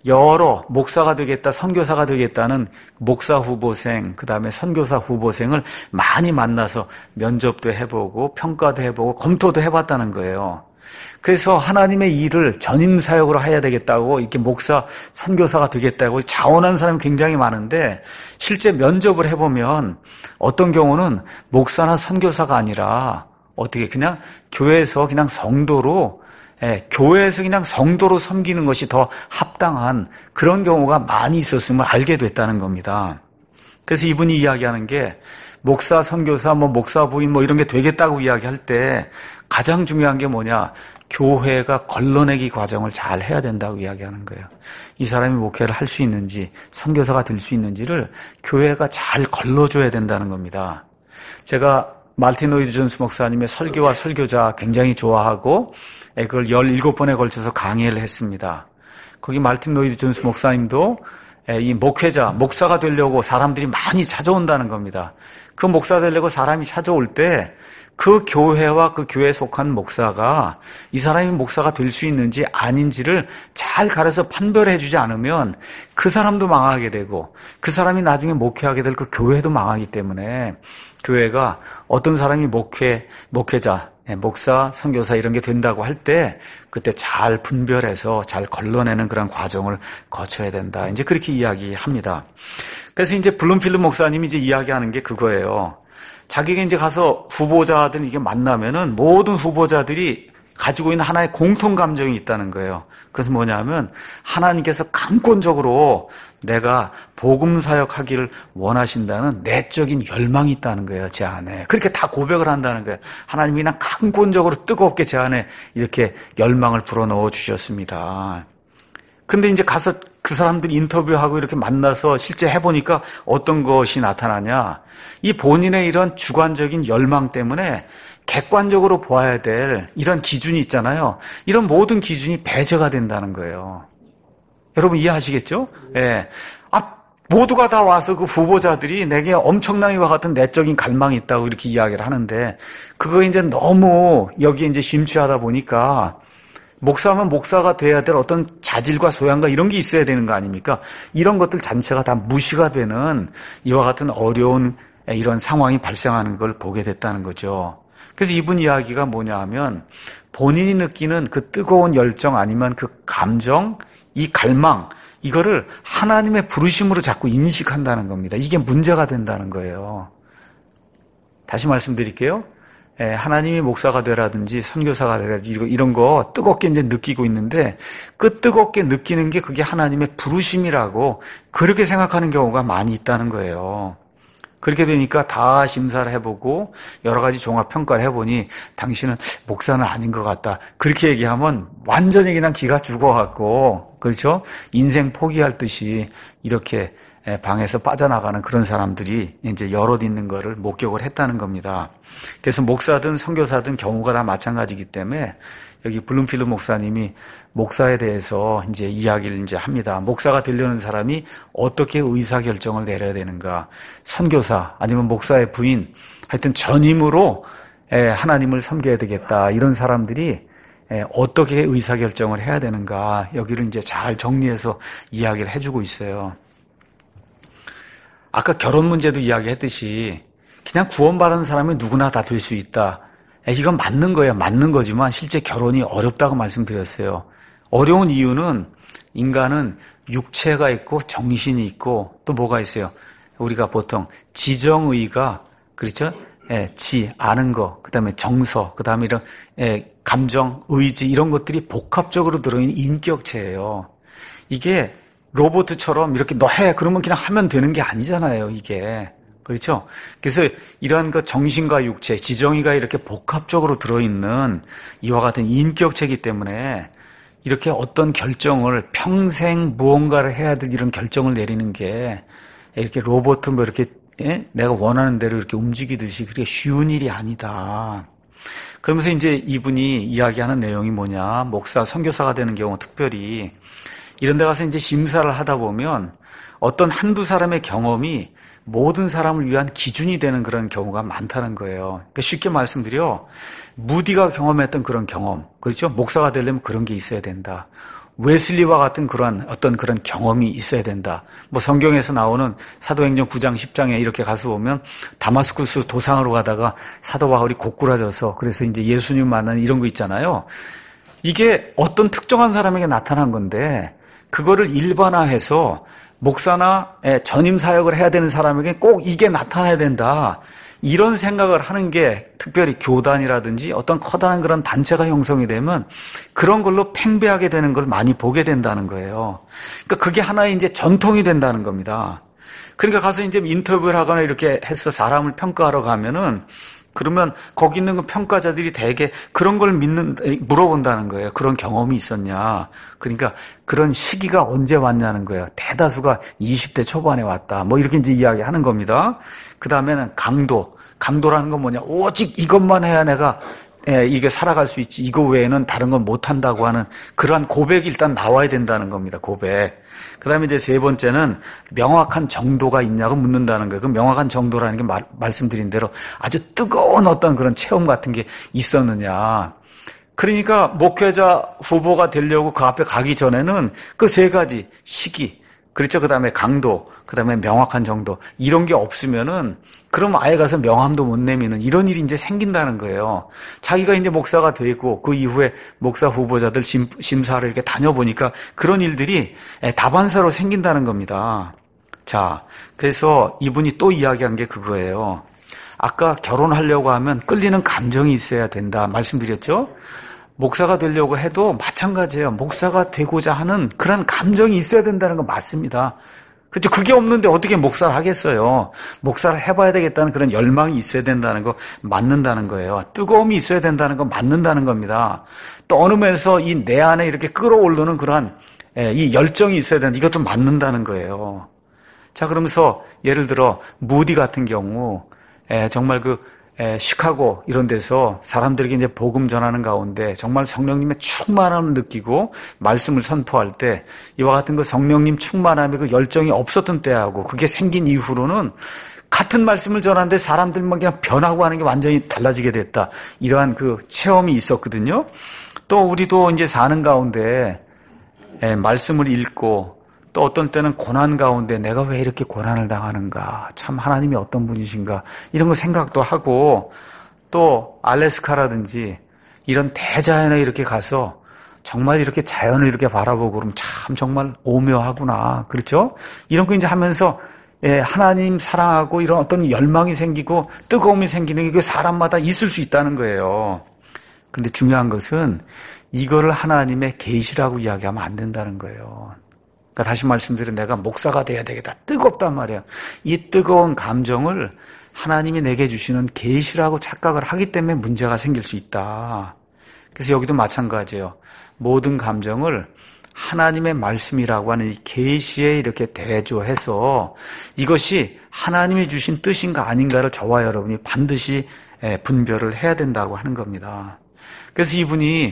여러 목사가 되겠다, 선교사가 되겠다는 목사 후보생, 그 다음에 선교사 후보생을 많이 만나서 면접도 해보고 평가도 해보고 검토도 해봤다는 거예요. 그래서 하나님의 일을 전임 사역으로 해야 되겠다고 이렇게 목사, 선교사가 되겠다고 자원한 사람이 굉장히 많은데 실제 면접을 해보면 어떤 경우는 목사나 선교사가 아니라 어떻게 그냥 교회에서 그냥 성도로 예, 교회에서 그냥 성도로 섬기는 것이 더 합당한 그런 경우가 많이 있었음을 알게 됐다는 겁니다. 그래서 이분이 이야기하는 게 목사, 선교사, 뭐 목사 부인 뭐 이런 게 되겠다고 이야기할 때 가장 중요한 게 뭐냐? 교회가 걸러내기 과정을 잘 해야 된다고 이야기하는 거예요. 이 사람이 목회를 할 수 있는지, 선교사가 될 수 있는지를 교회가 잘 걸러줘야 된다는 겁니다. 제가 말틴 로이드 존스 목사님의 설교와 설교자 굉장히 좋아하고 그걸 열일곱 번에 걸쳐서 강의를 했습니다. 거기 말틴 로이드 존스 목사님도 이 목회자, 목사가 되려고 사람들이 많이 찾아온다는 겁니다. 그 목사 되려고 사람이 찾아올 때 그 교회와 그 교회에 속한 목사가 이 사람이 목사가 될 수 있는지 아닌지를 잘 가려서 판별해 주지 않으면 그 사람도 망하게 되고 그 사람이 나중에 목회하게 될 그 교회도 망하기 때문에 교회가 어떤 사람이 목회, 목회자, 목사, 선교사 이런 게 된다고 할 때 그때 잘 분별해서 잘 걸러내는 그런 과정을 거쳐야 된다. 이제 그렇게 이야기합니다. 그래서 이제 블룸필드 목사님이 이제 이야기하는 게 그거예요. 자기가 이제 가서 후보자들 이게 만나면은 모든 후보자들이 가지고 있는 하나의 공통 감정이 있다는 거예요. 그래서 뭐냐면 하나님께서 강권적으로 내가 복음 사역하기를 원하신다는 내적인 열망이 있다는 거예요. 제 안에. 그렇게 다 고백을 한다는 거예요. 하나님이 그냥 강권적으로 뜨겁게 제 안에 이렇게 열망을 불어넣어 주셨습니다. 근데 이제 가서 그 사람들 인터뷰하고 이렇게 만나서 실제 해보니까 어떤 것이 나타나냐. 이 본인의 이런 주관적인 열망 때문에 객관적으로 보아야 될 이런 기준이 있잖아요. 이런 모든 기준이 배제가 된다는 거예요. 여러분 이해하시겠죠? 예. 네. 아, 모두가 다 와서 그 후보자들이 내게 엄청난 이와 같은 내적인 갈망이 있다고 이렇게 이야기를 하는데, 그거 이제 너무 여기에 이제 심취하다 보니까 목사면 목사가 돼야 될 어떤 자질과 소양과 이런 게 있어야 되는 거 아닙니까? 이런 것들 자체가 다 무시가 되는 이와 같은 어려운 이런 상황이 발생하는 걸 보게 됐다는 거죠. 그래서 이분 이야기가 뭐냐 하면, 본인이 느끼는 그 뜨거운 열정 아니면 그 감정, 이 갈망, 이거를 하나님의 부르심으로 자꾸 인식한다는 겁니다. 이게 문제가 된다는 거예요. 다시 말씀드릴게요. 예, 하나님이 목사가 되라든지 선교사가 되라든지 이런 거 뜨겁게 이제 느끼고 있는데, 그 뜨겁게 느끼는 게 그게 하나님의 부르심이라고 그렇게 생각하는 경우가 많이 있다는 거예요. 그렇게 되니까 다 심사를 해보고 여러 가지 종합평가를 해보니 당신은 목사는 아닌 것 같다. 그렇게 얘기하면 완전히 그냥 기가 죽어갖고, 그렇죠? 인생 포기할 듯이 이렇게 방에서 빠져나가는 그런 사람들이 이제 여럿 있는 거를 목격을 했다는 겁니다. 그래서 목사든 선교사든 경우가 다 마찬가지이기 때문에 여기 블룸필드 목사님이 목사에 대해서 이제 이야기를 이제 합니다. 목사가 되려는 사람이 어떻게 의사결정을 내려야 되는가. 선교사 아니면 목사의 부인, 하여튼 전임으로 하나님을 섬겨야 되겠다. 이런 사람들이 어떻게 의사결정을 해야 되는가. 여기를 이제 잘 정리해서 이야기를 해주고 있어요. 아까 결혼 문제도 이야기했듯이 그냥 구원받은 사람이 누구나 다 될 수 있다. 이건 맞는 거예요. 맞는 거지만 실제 결혼이 어렵다고 말씀드렸어요. 어려운 이유는 인간은 육체가 있고 정신이 있고 또 뭐가 있어요. 우리가 보통 지정의가, 그렇죠? 예, 지, 아는 거, 그 다음에 정서, 그 다음에 이런 예, 감정, 의지 이런 것들이 복합적으로 들어있는 인격체예요. 이게 로봇처럼 이렇게 너 해 그러면 그냥 하면 되는 게 아니잖아요. 이게. 그렇죠? 그래서 이러한 그 정신과 육체, 지정의가 이렇게 복합적으로 들어있는 이와 같은 인격체이기 때문에 이렇게 어떤 결정을 평생 무언가를 해야 될 이런 결정을 내리는 게 이렇게 로봇 뭐 이렇게 예? 내가 원하는 대로 이렇게 움직이듯이 그게 쉬운 일이 아니다. 그러면서 이제 이분이 이야기하는 내용이 뭐냐, 목사, 선교사가 되는 경우 특별히 이런 데 가서 이제 심사를 하다 보면 어떤 한두 사람의 경험이 모든 사람을 위한 기준이 되는 그런 경우가 많다는 거예요. 그러니까 쉽게 말씀드려, 무디가 경험했던 그런 경험, 그렇죠? 목사가 되려면 그런 게 있어야 된다. 웨슬리와 같은 그런 어떤 그런 경험이 있어야 된다. 뭐 성경에서 나오는 사도행전 구 장 십 장에 이렇게 가서 보면 다마스쿠스 도상으로 가다가 사도 바울이 고꾸라져서 그래서 이제 예수님 만나는 이런 거 있잖아요. 이게 어떤 특정한 사람에게 나타난 건데 그거를 일반화해서 목사나 전임 사역을 해야 되는 사람에게 꼭 이게 나타나야 된다. 이런 생각을 하는 게 특별히 교단이라든지 어떤 커다란 그런 단체가 형성이 되면 그런 걸로 팽배하게 되는 걸 많이 보게 된다는 거예요. 그러니까 그게 하나의 이제 전통이 된다는 겁니다. 그러니까 가서 이제 인터뷰를 하거나 이렇게 해서 사람을 평가하러 가면은 그러면 거기 있는 그 평가자들이 대개 그런 걸 믿는, 물어본다는 거예요. 그런 경험이 있었냐. 그러니까 그런 시기가 언제 왔냐는 거예요. 대다수가 이십 대 초반에 왔다. 뭐 이렇게 이제 이야기 하는 겁니다. 그 다음에는 강도. 강도라는 건 뭐냐. 오직 이것만 해야 내가 예, 이게 살아갈 수 있지. 이거 외에는 다른 건 못한다고 하는 그러한 고백이 일단 나와야 된다는 겁니다. 고백. 그 다음에 이제 세 번째는 명확한 정도가 있냐고 묻는다는 거예요. 그 명확한 정도라는 게 말, 말씀드린 대로 아주 뜨거운 어떤 그런 체험 같은 게 있었느냐. 그러니까 목회자 후보가 되려고 그 앞에 가기 전에는 그 세 가지 시기, 그렇죠. 그 다음에 강도, 그 다음에 명확한 정도 이런 게 없으면은 그럼 아예 가서 명함도 못 내미는 이런 일이 이제 생긴다는 거예요. 자기가 이제 목사가 되고 그 이후에 목사 후보자들 심, 심사를 이렇게 다녀보니까 그런 일들이 다반사로 생긴다는 겁니다. 자, 그래서 이분이 또 이야기한 게 그거예요. 아까 결혼하려고 하면 끌리는 감정이 있어야 된다 말씀드렸죠? 목사가 되려고 해도 마찬가지예요. 목사가 되고자 하는 그런 감정이 있어야 된다는 건 맞습니다. 그렇죠. 그게 없는데 어떻게 목사를 하겠어요. 목사를 해봐야 되겠다는 그런 열망이 있어야 된다는 거 맞는다는 거예요. 뜨거움이 있어야 된다는 거 맞는다는 겁니다. 또 어느 면에서 이 내 안에 이렇게 끌어오르는 그러한 이 열정이 있어야 되는데 이것도 맞는다는 거예요. 자, 그러면서 예를 들어 무디 같은 경우 정말 그 시카고 이런 데서 사람들에게 이제 복음 전하는 가운데 정말 성령님의 충만함을 느끼고 말씀을 선포할 때 이와 같은 그 성령님 충만함의 그 열정이 없었던 때하고 그게 생긴 이후로는 같은 말씀을 전하는데 사람들만 그냥 변하고 하는 게 완전히 달라지게 됐다. 이러한 그 체험이 있었거든요. 또 우리도 이제 사는 가운데 말씀을 읽고 또 어떤 때는 고난 가운데 내가 왜 이렇게 고난을 당하는가, 참 하나님이 어떤 분이신가 이런 거 생각도 하고 또 알래스카라든지 이런 대자연에 이렇게 가서 정말 이렇게 자연을 이렇게 바라보고 그러면 참 정말 오묘하구나, 그렇죠? 이런 거 이제 하면서 예, 하나님 사랑하고 이런 어떤 열망이 생기고 뜨거움이 생기는 게 사람마다 있을 수 있다는 거예요. 근데 중요한 것은 이거를 하나님의 계시라고 이야기하면 안 된다는 거예요. 그러니까 다시 말씀드려 내가 목사가 돼야 되겠다. 뜨겁단 말이에요. 이 뜨거운 감정을 하나님이 내게 주시는 계시라고 착각을 하기 때문에 문제가 생길 수 있다. 그래서 여기도 마찬가지예요. 모든 감정을 하나님의 말씀이라고 하는 이 계시에 이렇게 대조해서 이것이 하나님이 주신 뜻인가 아닌가를 저와 여러분이 반드시 분별을 해야 된다고 하는 겁니다. 그래서 이분이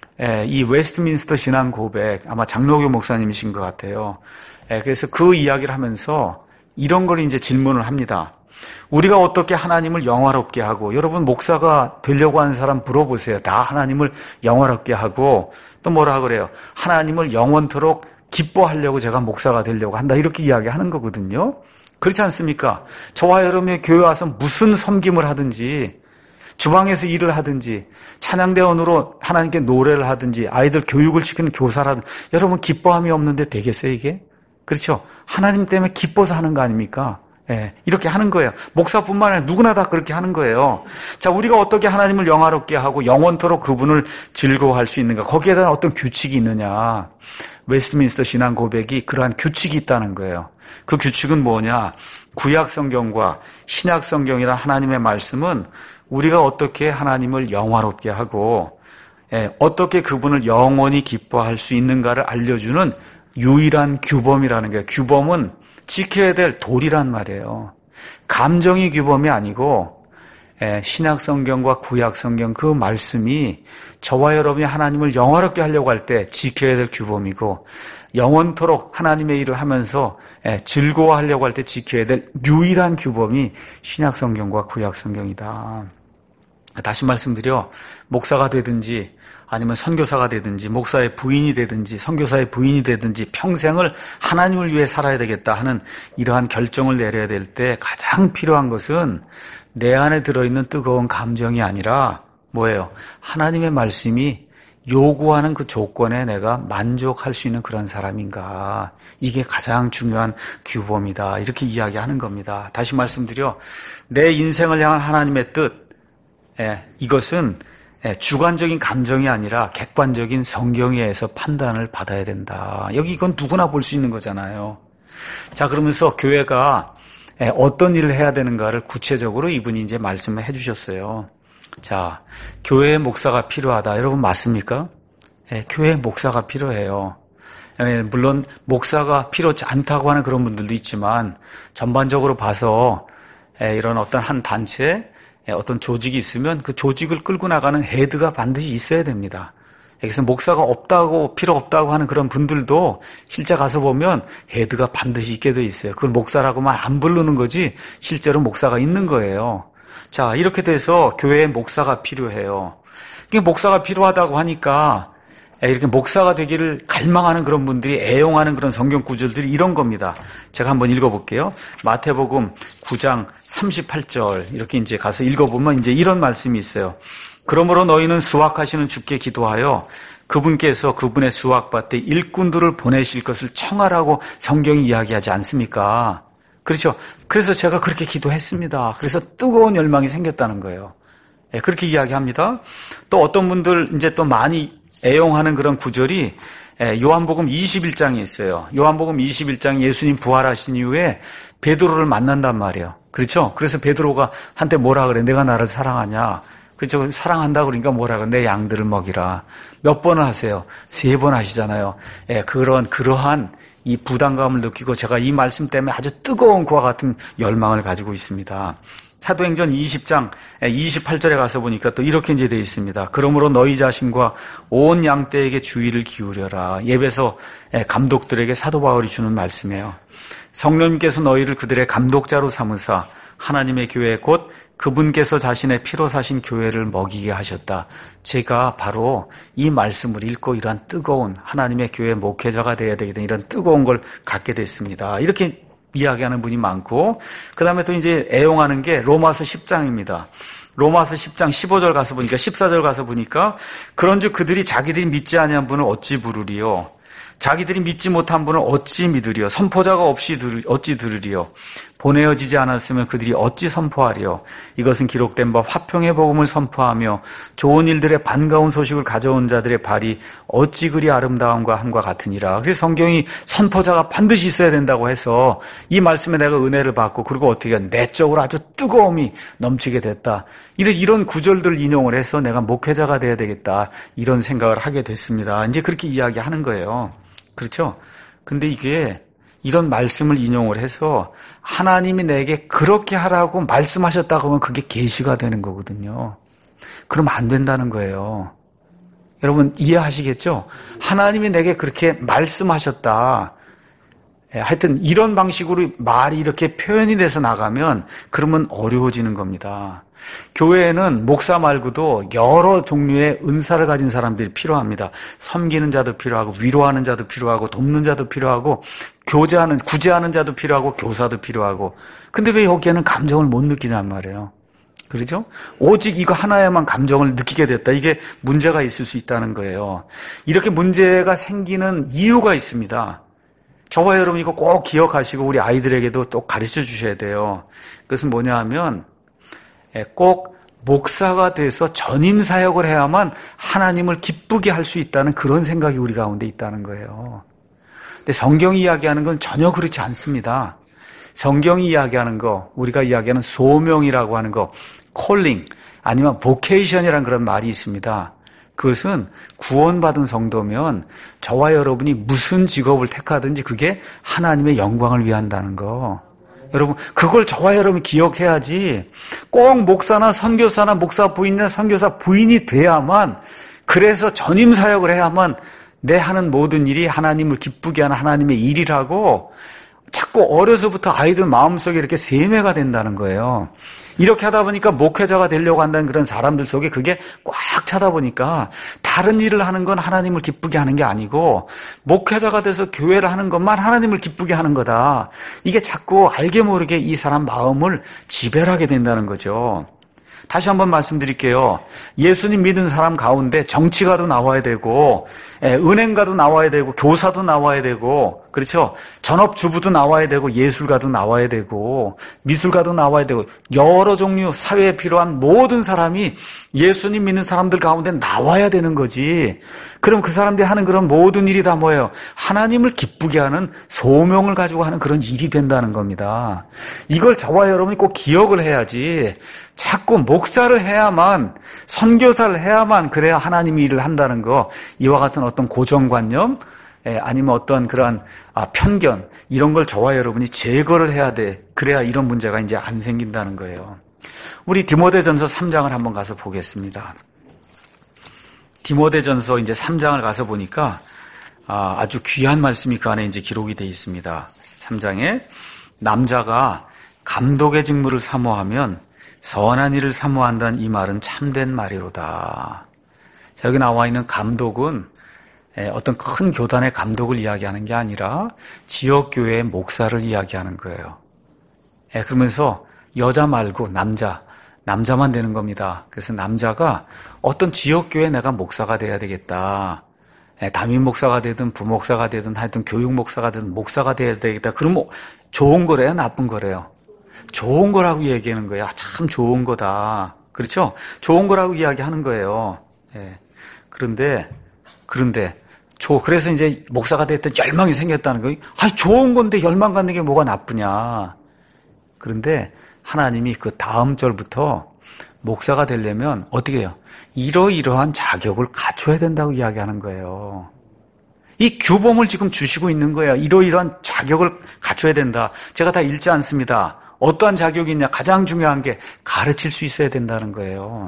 이 웨스트민스터 신앙 고백, 아마 장로교 목사님이신 것 같아요. 그래서 그 이야기를 하면서 이런 걸 이제 질문을 합니다. 우리가 어떻게 하나님을 영화롭게 하고, 여러분 목사가 되려고 하는 사람 물어보세요. 다 하나님을 영화롭게 하고, 또 뭐라 그래요? 하나님을 영원토록 기뻐하려고 제가 목사가 되려고 한다. 이렇게 이야기하는 거거든요. 그렇지 않습니까? 저와 여러분의 교회 와서 무슨 섬김을 하든지, 주방에서 일을 하든지, 찬양대원으로 하나님께 노래를 하든지, 아이들 교육을 시키는 교사라든지, 여러분 기뻐함이 없는데 되겠어요, 이게? 그렇죠? 하나님 때문에 기뻐서 하는 거 아닙니까? 예, 이렇게 하는 거예요. 목사뿐만 아니라 누구나 다 그렇게 하는 거예요. 자, 우리가 어떻게 하나님을 영화롭게 하고 영원토록 그분을 즐거워할 수 있는가? 거기에 대한 어떤 규칙이 있느냐? 웨스트민스터 신앙 고백이 그러한 규칙이 있다는 거예요. 그 규칙은 뭐냐? 구약 성경과 신약 성경이란 하나님의 말씀은 우리가 어떻게 하나님을 영화롭게 하고 예, 어떻게 그분을 영원히 기뻐할 수 있는가를 알려주는 유일한 규범이라는 거예요. 규범은 지켜야 될 도리란 말이에요. 감정이 규범이 아니고 신약 성경과 구약 성경 그 말씀이 저와 여러분이 하나님을 영화롭게 하려고 할 때 지켜야 될 규범이고, 영원토록 하나님의 일을 하면서 즐거워하려고 할 때 지켜야 될 유일한 규범이 신약 성경과 구약 성경이다. 다시 말씀드려, 목사가 되든지 아니면 선교사가 되든지 목사의 부인이 되든지 선교사의 부인이 되든지 평생을 하나님을 위해 살아야 되겠다 하는 이러한 결정을 내려야 될 때 가장 필요한 것은 내 안에 들어있는 뜨거운 감정이 아니라 뭐예요? 하나님의 말씀이 요구하는 그 조건에 내가 만족할 수 있는 그런 사람인가. 이게 가장 중요한 규범이다. 이렇게 이야기하는 겁니다. 다시 말씀드려, 내 인생을 향한 하나님의 뜻, 예, 이것은 주관적인 감정이 아니라 객관적인 성경에 의해서 판단을 받아야 된다. 여기 이건 누구나 볼 수 있는 거잖아요. 자, 그러면서 교회가 어떤 일을 해야 되는가를 구체적으로 이분이 이제 말씀을 해주셨어요. 자, 교회에 목사가 필요하다. 여러분 맞습니까? 네, 교회에 목사가 필요해요. 네, 물론 목사가 필요치 않다고 하는 그런 분들도 있지만 전반적으로 봐서 이런 어떤 한 단체, 어떤 조직이 있으면 그 조직을 끌고 나가는 헤드가 반드시 있어야 됩니다. 그래서 목사가 없다고, 필요 없다고 하는 그런 분들도 실제 가서 보면 헤드가 반드시 있게 돼 있어요. 그걸 목사라고만 안 부르는 거지 실제로 목사가 있는 거예요. 자, 이렇게 돼서 교회에 목사가 필요해요. 목사가 필요하다고 하니까 이렇게 목사가 되기를 갈망하는 그런 분들이 애용하는 그런 성경 구절들이 이런 겁니다. 제가 한번 읽어볼게요. 마태복음 구 장 삼십팔 절 이렇게 이제 가서 읽어보면 이제 이런 말씀이 있어요. 그러므로 너희는 수확하시는 주께 기도하여 그분께서 그분의 수확밭에 일꾼들을 보내실 것을 청하라고 성경이 이야기하지 않습니까? 그렇죠. 그래서 제가 그렇게 기도했습니다. 그래서 뜨거운 열망이 생겼다는 거예요. 네, 그렇게 이야기합니다. 또 어떤 분들 이제 또 많이 애용하는 그런 구절이 요한복음 이십일 장에 있어요. 요한복음 이십일 장 예수님 부활하신 이후에 베드로를 만난단 말이에요. 그렇죠? 그래서 베드로가 한때 뭐라 그래? 내가 나를 사랑하냐? 그렇죠? 사랑한다 그러니까 뭐라 그래? 내 양들을 먹이라. 몇 번을 하세요? 세 번 하시잖아요. 예, 그런, 그러한 이 부담감을 느끼고 제가 이 말씀 때문에 아주 뜨거운 그와 같은 열망을 가지고 있습니다. 사도행전 이십 장 이십팔 절에 가서 보니까 또 이렇게 이제 되어 있습니다. 그러므로 너희 자신과 온 양떼에게 주의를 기울여라. 예배소 감독들에게 사도 바울이 주는 말씀이에요. 성령님께서 너희를 그들의 감독자로 삼으사 하나님의 교회 곧 그분께서 자신의 피로 사신 교회를 먹이게 하셨다. 제가 바로 이 말씀을 읽고 이러한 뜨거운 하나님의 교회 목회자가 되어야 되겠다. 이런 뜨거운 걸 갖게 됐습니다. 이렇게 이야기하는 분이 많고, 그 다음에 또 이제 애용하는 게 로마서 십 장입니다. 로마서 십 장 십오 절 가서 보니까, 십사 절 가서 보니까, 그런즉 그들이 자기들이 믿지 아니한 분을 어찌 부르리요? 자기들이 믿지 못한 분을 어찌 믿으리요? 선포자가 없이 들, 어찌 들으리요? 보내어지지 않았으면 그들이 어찌 선포하리요? 이것은 기록된 바 화평의 복음을 선포하며 좋은 일들의 반가운 소식을 가져온 자들의 발이 어찌 그리 아름다움과 함과 같으니라. 그래서 성경이 선포자가 반드시 있어야 된다고 해서 이 말씀에 내가 은혜를 받고, 그리고 어떻게 내적으로 아주 뜨거움이 넘치게 됐다. 이런, 이런 구절들을 인용을 해서 내가 목회자가 돼야 되겠다. 이런 생각을 하게 됐습니다. 이제 그렇게 이야기하는 거예요. 그렇죠? 근데 이게 이런 말씀을 인용을 해서 하나님이 내게 그렇게 하라고 말씀하셨다고 하면 그게 계시가 되는 거거든요. 그러면 안 된다는 거예요. 여러분 이해하시겠죠? 하나님이 내게 그렇게 말씀하셨다. 하여튼 이런 방식으로 말이 이렇게 표현이 돼서 나가면 그러면 어려워지는 겁니다. 교회에는 목사 말고도 여러 종류의 은사를 가진 사람들이 필요합니다. 섬기는 자도 필요하고, 위로하는 자도 필요하고, 돕는 자도 필요하고, 교제하는, 구제하는 자도 필요하고, 교사도 필요하고. 근데 왜 여기에는 감정을 못 느끼냔 말이에요. 그렇죠? 오직 이거 하나에만 감정을 느끼게 됐다. 이게 문제가 있을 수 있다는 거예요. 이렇게 문제가 생기는 이유가 있습니다. 저와 여러분 이거 꼭 기억하시고 우리 아이들에게도 또 가르쳐 주셔야 돼요. 그것은 뭐냐 하면 꼭 목사가 돼서 전임 사역을 해야만 하나님을 기쁘게 할 수 있다는 그런 생각이 우리 가운데 있다는 거예요. 근데 성경이 이야기하는 건 전혀 그렇지 않습니다. 성경이 이야기하는 거, 우리가 이야기하는 소명이라고 하는 거, 콜링 아니면 보케이션이라는 그런 말이 있습니다. 그것은 구원받은 성도면 저와 여러분이 무슨 직업을 택하든지 그게 하나님의 영광을 위한다는 거. 여러분 그걸 저와 여러분이 기억해야지. 꼭 목사나 선교사나 목사 부인이나 선교사 부인이 돼야만, 그래서 전임 사역을 해야만 내 하는 모든 일이 하나님을 기쁘게 하는 하나님의 일이라고 자꾸 어려서부터 아이들 마음속에 이렇게 세뇌가 된다는 거예요. 이렇게 하다 보니까 목회자가 되려고 한다는 그런 사람들 속에 그게 꽉 차다 보니까 다른 일을 하는 건 하나님을 기쁘게 하는 게 아니고 목회자가 돼서 교회를 하는 것만 하나님을 기쁘게 하는 거다. 이게 자꾸 알게 모르게 이 사람 마음을 지배하게 된다는 거죠. 다시 한번 말씀드릴게요. 예수님 믿은 사람 가운데 정치가도 나와야 되고, 은행가도 나와야 되고, 교사도 나와야 되고, 그렇죠? 전업주부도 나와야 되고, 예술가도 나와야 되고, 미술가도 나와야 되고, 여러 종류 사회에 필요한 모든 사람이 예수님 믿는 사람들 가운데 나와야 되는 거지. 그럼 그 사람들이 하는 그런 모든 일이 다 뭐예요? 하나님을 기쁘게 하는 소명을 가지고 하는 그런 일이 된다는 겁니다. 이걸 저와 여러분이 꼭 기억을 해야지. 자꾸 목사를 해야만, 선교사를 해야만 그래야 하나님이 일을 한다는 거, 이와 같은 어떤 고정관념, 아니면 어떤 그러한 편견, 이런 걸 저와 여러분이 제거를 해야 돼. 그래야 이런 문제가 이제 안 생긴다는 거예요. 우리 디모데전서 삼 장을 한번 가서 보겠습니다. 디모데전서 이제 삼 장을 가서 보니까 아주 귀한 말씀이 그 안에 이제 기록이 되어 있습니다. 삼 장에 남자가 감독의 직무를 사모하면 선한 일을 사모한다는 이 말은 참된 말이로다. 자, 여기 나와 있는 감독은 어떤 큰 교단의 감독을 이야기하는 게 아니라 지역교회의 목사를 이야기하는 거예요. 그러면서 여자 말고 남자, 남자만 되는 겁니다. 그래서 남자가 어떤 지역교회에 내가 목사가 돼야 되겠다. 담임 목사가 되든 부목사가 되든 하여튼 교육 목사가 되든 목사가 돼야 되겠다. 그러면 좋은 거래요? 나쁜 거래요? 좋은 거라고 얘기하는 거예요. 아, 참 좋은 거다. 그렇죠? 좋은 거라고 이야기하는 거예요. 예. 그런데, 그런데, 저, 그래서 이제 목사가 됐던 열망이 생겼다는 거예요. 아, 좋은 건데 열망 갖는 게 뭐가 나쁘냐. 그런데 하나님이 그 다음 절부터 목사가 되려면 어떻게 해요? 이러이러한 자격을 갖춰야 된다고 이야기하는 거예요. 이 규범을 지금 주시고 있는 거예요. 이러이러한 자격을 갖춰야 된다. 제가 다 읽지 않습니다. 어떠한 자격이 있냐? 가장 중요한 게 가르칠 수 있어야 된다는 거예요.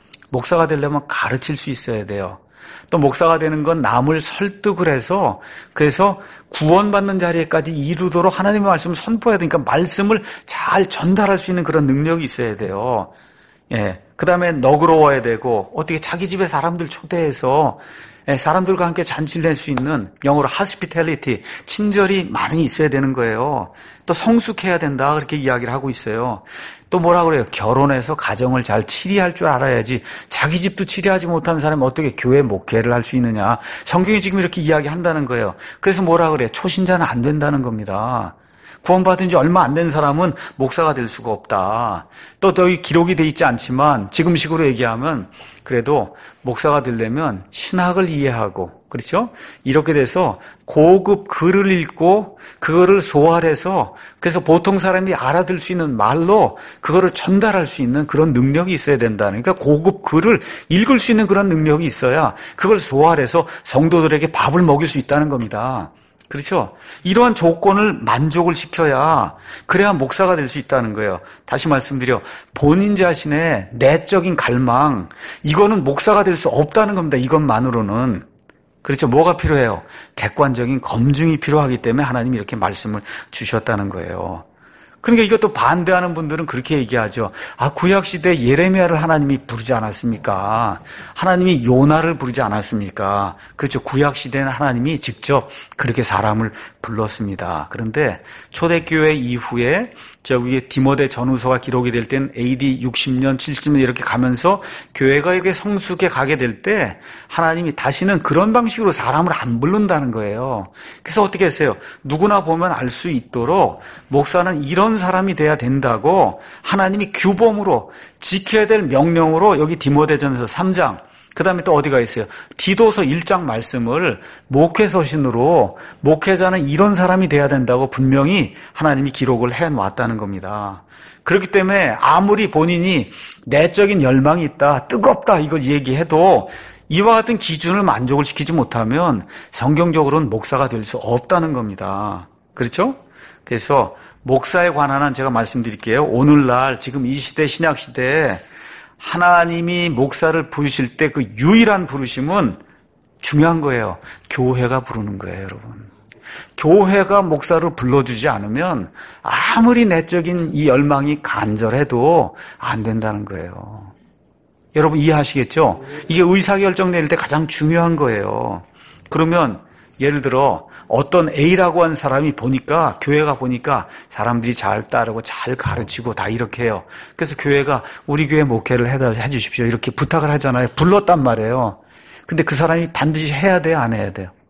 목사가 되려면 가르칠 수 있어야 돼요. 또 목사가 되는 건 남을 설득을 해서 그래서 구원받는 자리에까지 이루도록 하나님의 말씀을 선포해야 되니까 말씀을 잘 전달할 수 있는 그런 능력이 있어야 돼요. 예. 그 다음에 너그러워야 되고 어떻게 자기 집에 사람들 초대해서 사람들과 함께 잔치를 낼 수 있는 영어로 hospitality, 친절이 많이 있어야 되는 거예요. 또 성숙해야 된다 그렇게 이야기를 하고 있어요. 또 뭐라 그래요? 결혼해서 가정을 잘 치리할 줄 알아야지 자기 집도 치리하지 못한 사람이 어떻게 교회 목회를 할 수 있느냐. 성경이 지금 이렇게 이야기한다는 거예요. 그래서 뭐라 그래요? 초신자는 안 된다는 겁니다. 구원받은 지 얼마 안 된 사람은 목사가 될 수가 없다. 또 여기 기록이 돼 있지 않지만 지금식으로 얘기하면 그래도 목사가 되려면 신학을 이해하고 그렇죠? 이렇게 돼서 고급 글을 읽고 그거를 소화해서 그래서 보통 사람이 알아들 수 있는 말로 그거를 전달할 수 있는 그런 능력이 있어야 된다는 그러니까 고급 글을 읽을 수 있는 그런 능력이 있어야 그걸 소화해서 성도들에게 밥을 먹일 수 있다는 겁니다. 그렇죠? 이러한 조건을 만족을 시켜야 그래야 목사가 될 수 있다는 거예요. 다시 말씀드려 본인 자신의 내적인 갈망 이거는 목사가 될 수 없다는 겁니다. 이것만으로는. 그렇죠? 뭐가 필요해요? 객관적인 검증이 필요하기 때문에 하나님이 이렇게 말씀을 주셨다는 거예요. 그러니까 이것도 반대하는 분들은 그렇게 얘기하죠. 아, 구약시대 예레미야를 하나님이 부르지 않았습니까? 하나님이 요나를 부르지 않았습니까? 그렇죠. 구약시대는 하나님이 직접 그렇게 사람을 불렀습니다. 그런데 초대교회 이후에 저기 디모데 전후서가 기록이 될 땐 에이디 육십 년, 칠십 년 이렇게 가면서 교회가 이렇게 성숙해 가게 될 때 하나님이 다시는 그런 방식으로 사람을 안 부른다는 거예요. 그래서 어떻게 했어요? 누구나 보면 알 수 있도록 목사는 이런 사람이 돼야 된다고 하나님이 규범으로 지켜야 될 명령으로 여기 디모데전서 삼 장 그 다음에 또 어디가 있어요? 디도서 일 장 말씀을 목회서신으로 목회자는 이런 사람이 돼야 된다고 분명히 하나님이 기록을 해놓았다는 겁니다. 그렇기 때문에 아무리 본인이 내적인 열망이 있다, 뜨겁다 이거 얘기해도 이와 같은 기준을 만족을 시키지 못하면 성경적으로는 목사가 될 수 없다는 겁니다. 그렇죠? 그래서 목사에 관한 한 제가 말씀드릴게요. 오늘날 지금 이 시대 신약 시대에 하나님이 목사를 부르실 때 그 유일한 부르심은 중요한 거예요. 교회가 부르는 거예요, 여러분. 교회가 목사를 불러주지 않으면 아무리 내적인 이 열망이 간절해도 안 된다는 거예요. 여러분 이해하시겠죠? 이게 의사결정 내릴 때 가장 중요한 거예요. 그러면 예를 들어 어떤 A라고 한 사람이 보니까 교회가 보니까 사람들이 잘 따르고 잘 가르치고 다 이렇게 해요. 그래서 교회가 우리 교회 목회를 해 주십시오 이렇게 부탁을 하잖아요. 불렀단 말이에요. 근데 그 사람이 반드시 해야 돼요? 안 해야 돼요?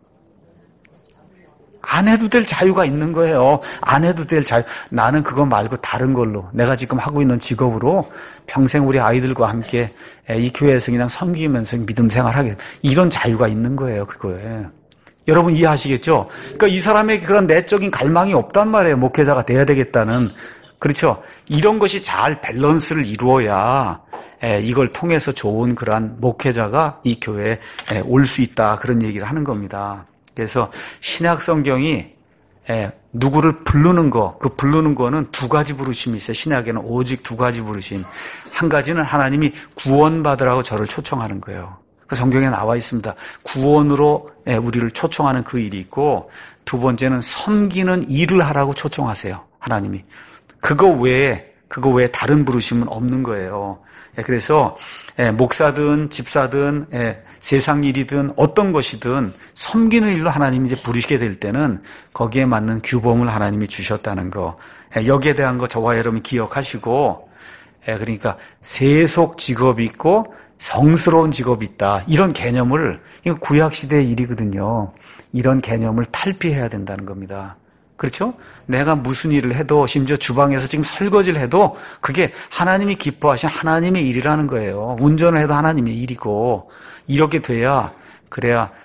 안 해도 될 자유가 있는 거예요. 안 해도 될 자유. 나는 그거 말고 다른 걸로 내가 지금 하고 있는 직업으로 평생 우리 아이들과 함께 이 교회에서 그냥 섬기면서 믿음 생활하게 이런 자유가 있는 거예요. 그거에. 여러분 이해하시겠죠? 그러니까 이 사람에게 그런 내적인 갈망이 없단 말이에요. 목회자가 돼야 되겠다는. 그렇죠? 이런 것이 잘 밸런스를 이루어야 이걸 통해서 좋은 그러한 목회자가 이 교회에 올 수 있다. 그런 얘기를 하는 겁니다. 그래서 신약 성경이 누구를 부르는 거, 그 부르는 거는 두 가지 부르심이 있어요. 신약에는 오직 두 가지 부르심. 한 가지는 하나님이 구원받으라고 저를 초청하는 거예요. 그 성경에 나와 있습니다. 구원으로 우리를 초청하는 그 일이 있고 두 번째는 섬기는 일을 하라고 초청하세요. 하나님이. 그거 외에 그거 외에 다른 부르심은 없는 거예요. 그래서 목사든 집사든 세상 일이든 어떤 것이든 섬기는 일로 하나님이 이제 부르시게 될 때는 거기에 맞는 규범을 하나님이 주셨다는 거. 여기에 대한 거 저와 여러분이 기억하시고 그러니까 세속 직업이 있고 성스러운 직업이 있다. 이런 개념을 이거 구약시대의 일이거든요. 이런 개념을 탈피해야 된다는 겁니다. 그렇죠? 내가 무슨 일을 해도 심지어 주방에서 지금 설거지를 해도 그게 하나님이 기뻐하신 하나님의 일이라는 거예요. 운전을 해도 하나님의 일이고 이렇게 돼야 그래야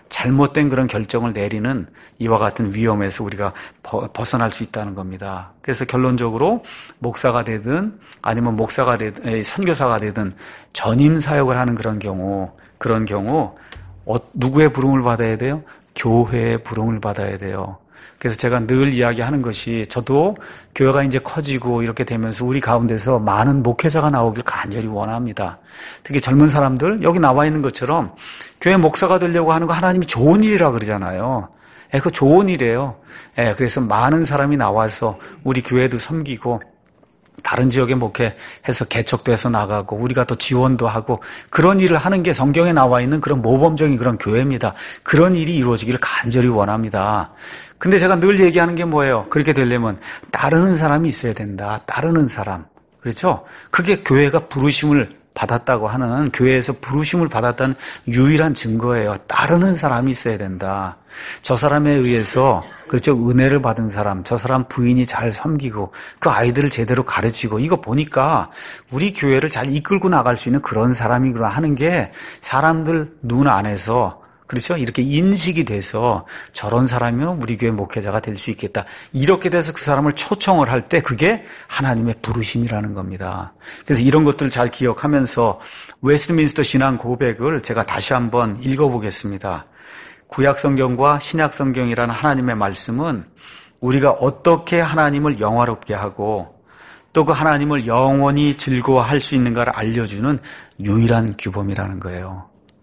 잘못된 그런 결정을 내리는 이와 같은 위험에서 우리가 벗어날 수 있다는 겁니다. 그래서 결론적으로 목사가 되든 아니면 목사가 되든 선교사가 되든 전임 사역을 하는 그런 경우 그런 경우 어, 누구의 부름을 받아야 돼요? 교회의 부름을 받아야 돼요. 그래서 제가 늘 이야기하는 것이 저도 교회가 이제 커지고 이렇게 되면서 우리 가운데서 많은 목회자가 나오길 간절히 원합니다. 특히 젊은 사람들 여기 나와 있는 것처럼 교회 목사가 되려고 하는 거 하나님이 좋은 일이라 그러잖아요. 예, 그거 좋은 일이에요. 예, 그래서 많은 사람이 나와서 우리 교회도 섬기고 다른 지역에 목회해서 개척돼서 나가고 우리가 또 지원도 하고 그런 일을 하는 게 성경에 나와 있는 그런 모범적인 그런 교회입니다. 그런 일이 이루어지기를 간절히 원합니다. 근데 제가 늘 얘기하는 게 뭐예요? 그렇게 되려면 따르는 사람이 있어야 된다. 따르는 사람. 그렇죠? 그게 교회가 부르심을 받았다고 하는, 교회에서 부르심을 받았다는 유일한 증거예요. 따르는 사람이 있어야 된다. 저 사람에 의해서, 그렇죠, 은혜를 받은 사람, 저 사람 부인이 잘 섬기고 그 아이들을 제대로 가르치고, 이거 보니까 우리 교회를 잘 이끌고 나갈 수 있는 그런 사람이구나 하는 게 사람들 눈 안에서, 그렇죠, 이렇게 인식이 돼서 저런 사람이면 우리 교회 목회자가 될 수 있겠다. 이렇게 돼서 그 사람을 초청을 할 때 그게 하나님의 부르심이라는 겁니다. 그래서 이런 것들을 잘 기억하면서 웨스트민스터 신앙 고백을 제가 다시 한번 읽어보겠습니다. 구약 성경과 신약 성경이라는 하나님의 말씀은 우리가 어떻게 하나님을 영화롭게 하고 또 그 하나님을 영원히 즐거워할 수 있는가를 알려주는 유일한 규범이라는 거예요.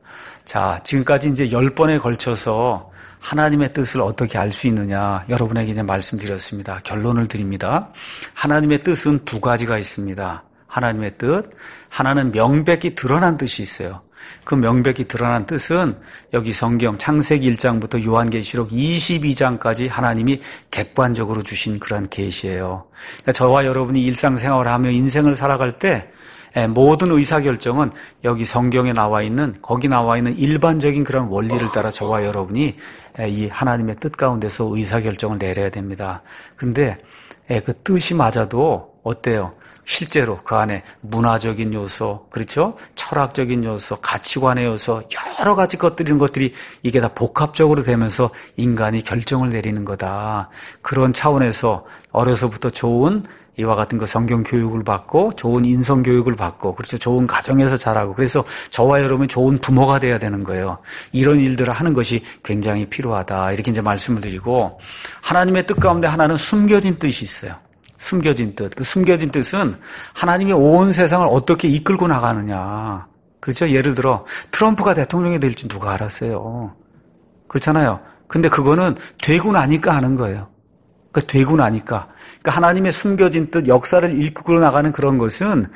자, 지금까지 이제 열 번에 걸쳐서 하나님의 뜻을 어떻게 알 수 있느냐 여러분에게 이제 말씀드렸습니다. 결론을 드립니다. 하나님의 뜻은 두 가지가 있습니다. 하나님의 뜻, 하나는 명백히 드러난 뜻이 있어요. 그 명백히 드러난 뜻은 여기 성경 창세기 일 장부터 요한계시록 이십이 장까지 하나님이 객관적으로 주신 그런 계시예요. 그러니까 저와 여러분이 일상생활을 하며 인생을 살아갈 때 모든 의사결정은 여기 성경에 나와 있는, 거기 나와 있는 일반적인 그런 원리를 따라 저와 여러분이 이 하나님의 뜻 가운데서 의사결정을 내려야 됩니다. 근데 그 뜻이 맞아도 어때요? 실제로 그 안에 문화적인 요소, 그렇죠? 철학적인 요소, 가치관의 요소, 여러 가지 것들이, 이런 것들이 이게 다 복합적으로 되면서 인간이 결정을 내리는 거다. 그런 차원에서 어려서부터 좋은 이와 같은 그 성경 교육을 받고 좋은 인성 교육을 받고 그렇죠. 좋은 가정에서 자라고 그래서 저와 여러분이 좋은 부모가 돼야 되는 거예요. 이런 일들을 하는 것이 굉장히 필요하다. 이렇게 이제 말씀을 드리고 하나님의 뜻 가운데 하나는 숨겨진 뜻이 있어요. 숨겨진 뜻. 그 숨겨진 뜻은 하나님이 온 세상을 어떻게 이끌고 나가느냐. 그렇죠. 예를 들어 트럼프가 대통령이 될지 누가 알았어요. 그렇잖아요. 근데 그거는 되고 나니까 하는 거예요. 그 되고 나니까. 그러니까 하나님의 숨겨진 뜻, 역사를 이끌고 나가는 그런 것은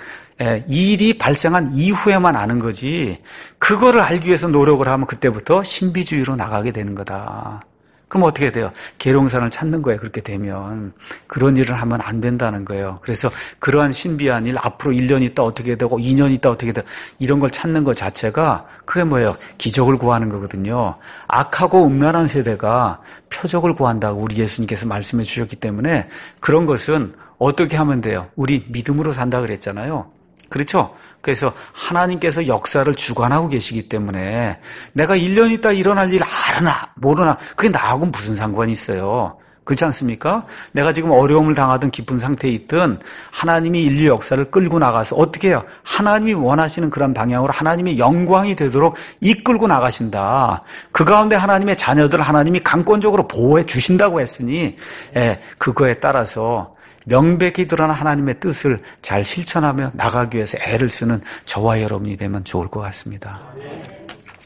일이 발생한 이후에만 아는 거지 그거를 알기 위해서 노력을 하면 그때부터 신비주의로 나가게 되는 거다. 그럼 어떻게 돼요? 계룡산을 찾는 거예요. 그렇게 되면. 그런 일을 하면 안 된다는 거예요. 그래서 그러한 신비한 일, 앞으로 일 년 있다 어떻게 되고 이 년 있다 어떻게 되고 이런 걸 찾는 것 자체가 그게 뭐예요? 기적을 구하는 거거든요. 악하고 음란한 세대가 표적을 구한다고 우리 예수님께서 말씀해 주셨기 때문에 그런 것은 어떻게 하면 돼요? 우리 믿음으로 산다 그랬잖아요. 그렇죠? 그래서 하나님께서 역사를 주관하고 계시기 때문에 내가 일 년 있다 일어날 일 알아나 모르나 그게 나하고 무슨 상관이 있어요. 그렇지 않습니까? 내가 지금 어려움을 당하던 깊은 상태에 있든 하나님이 인류 역사를 끌고 나가서 어떻게 해요? 하나님이 원하시는 그런 방향으로 하나님의 영광이 되도록 이끌고 나가신다. 그 가운데 하나님의 자녀들 하나님이 강권적으로 보호해 주신다고 했으니 예, 그거에 따라서 명백히 드러난 하나님의 뜻을 잘 실천하며 나가기 위해서 애를 쓰는 저와 여러분이 되면 좋을 것 같습니다.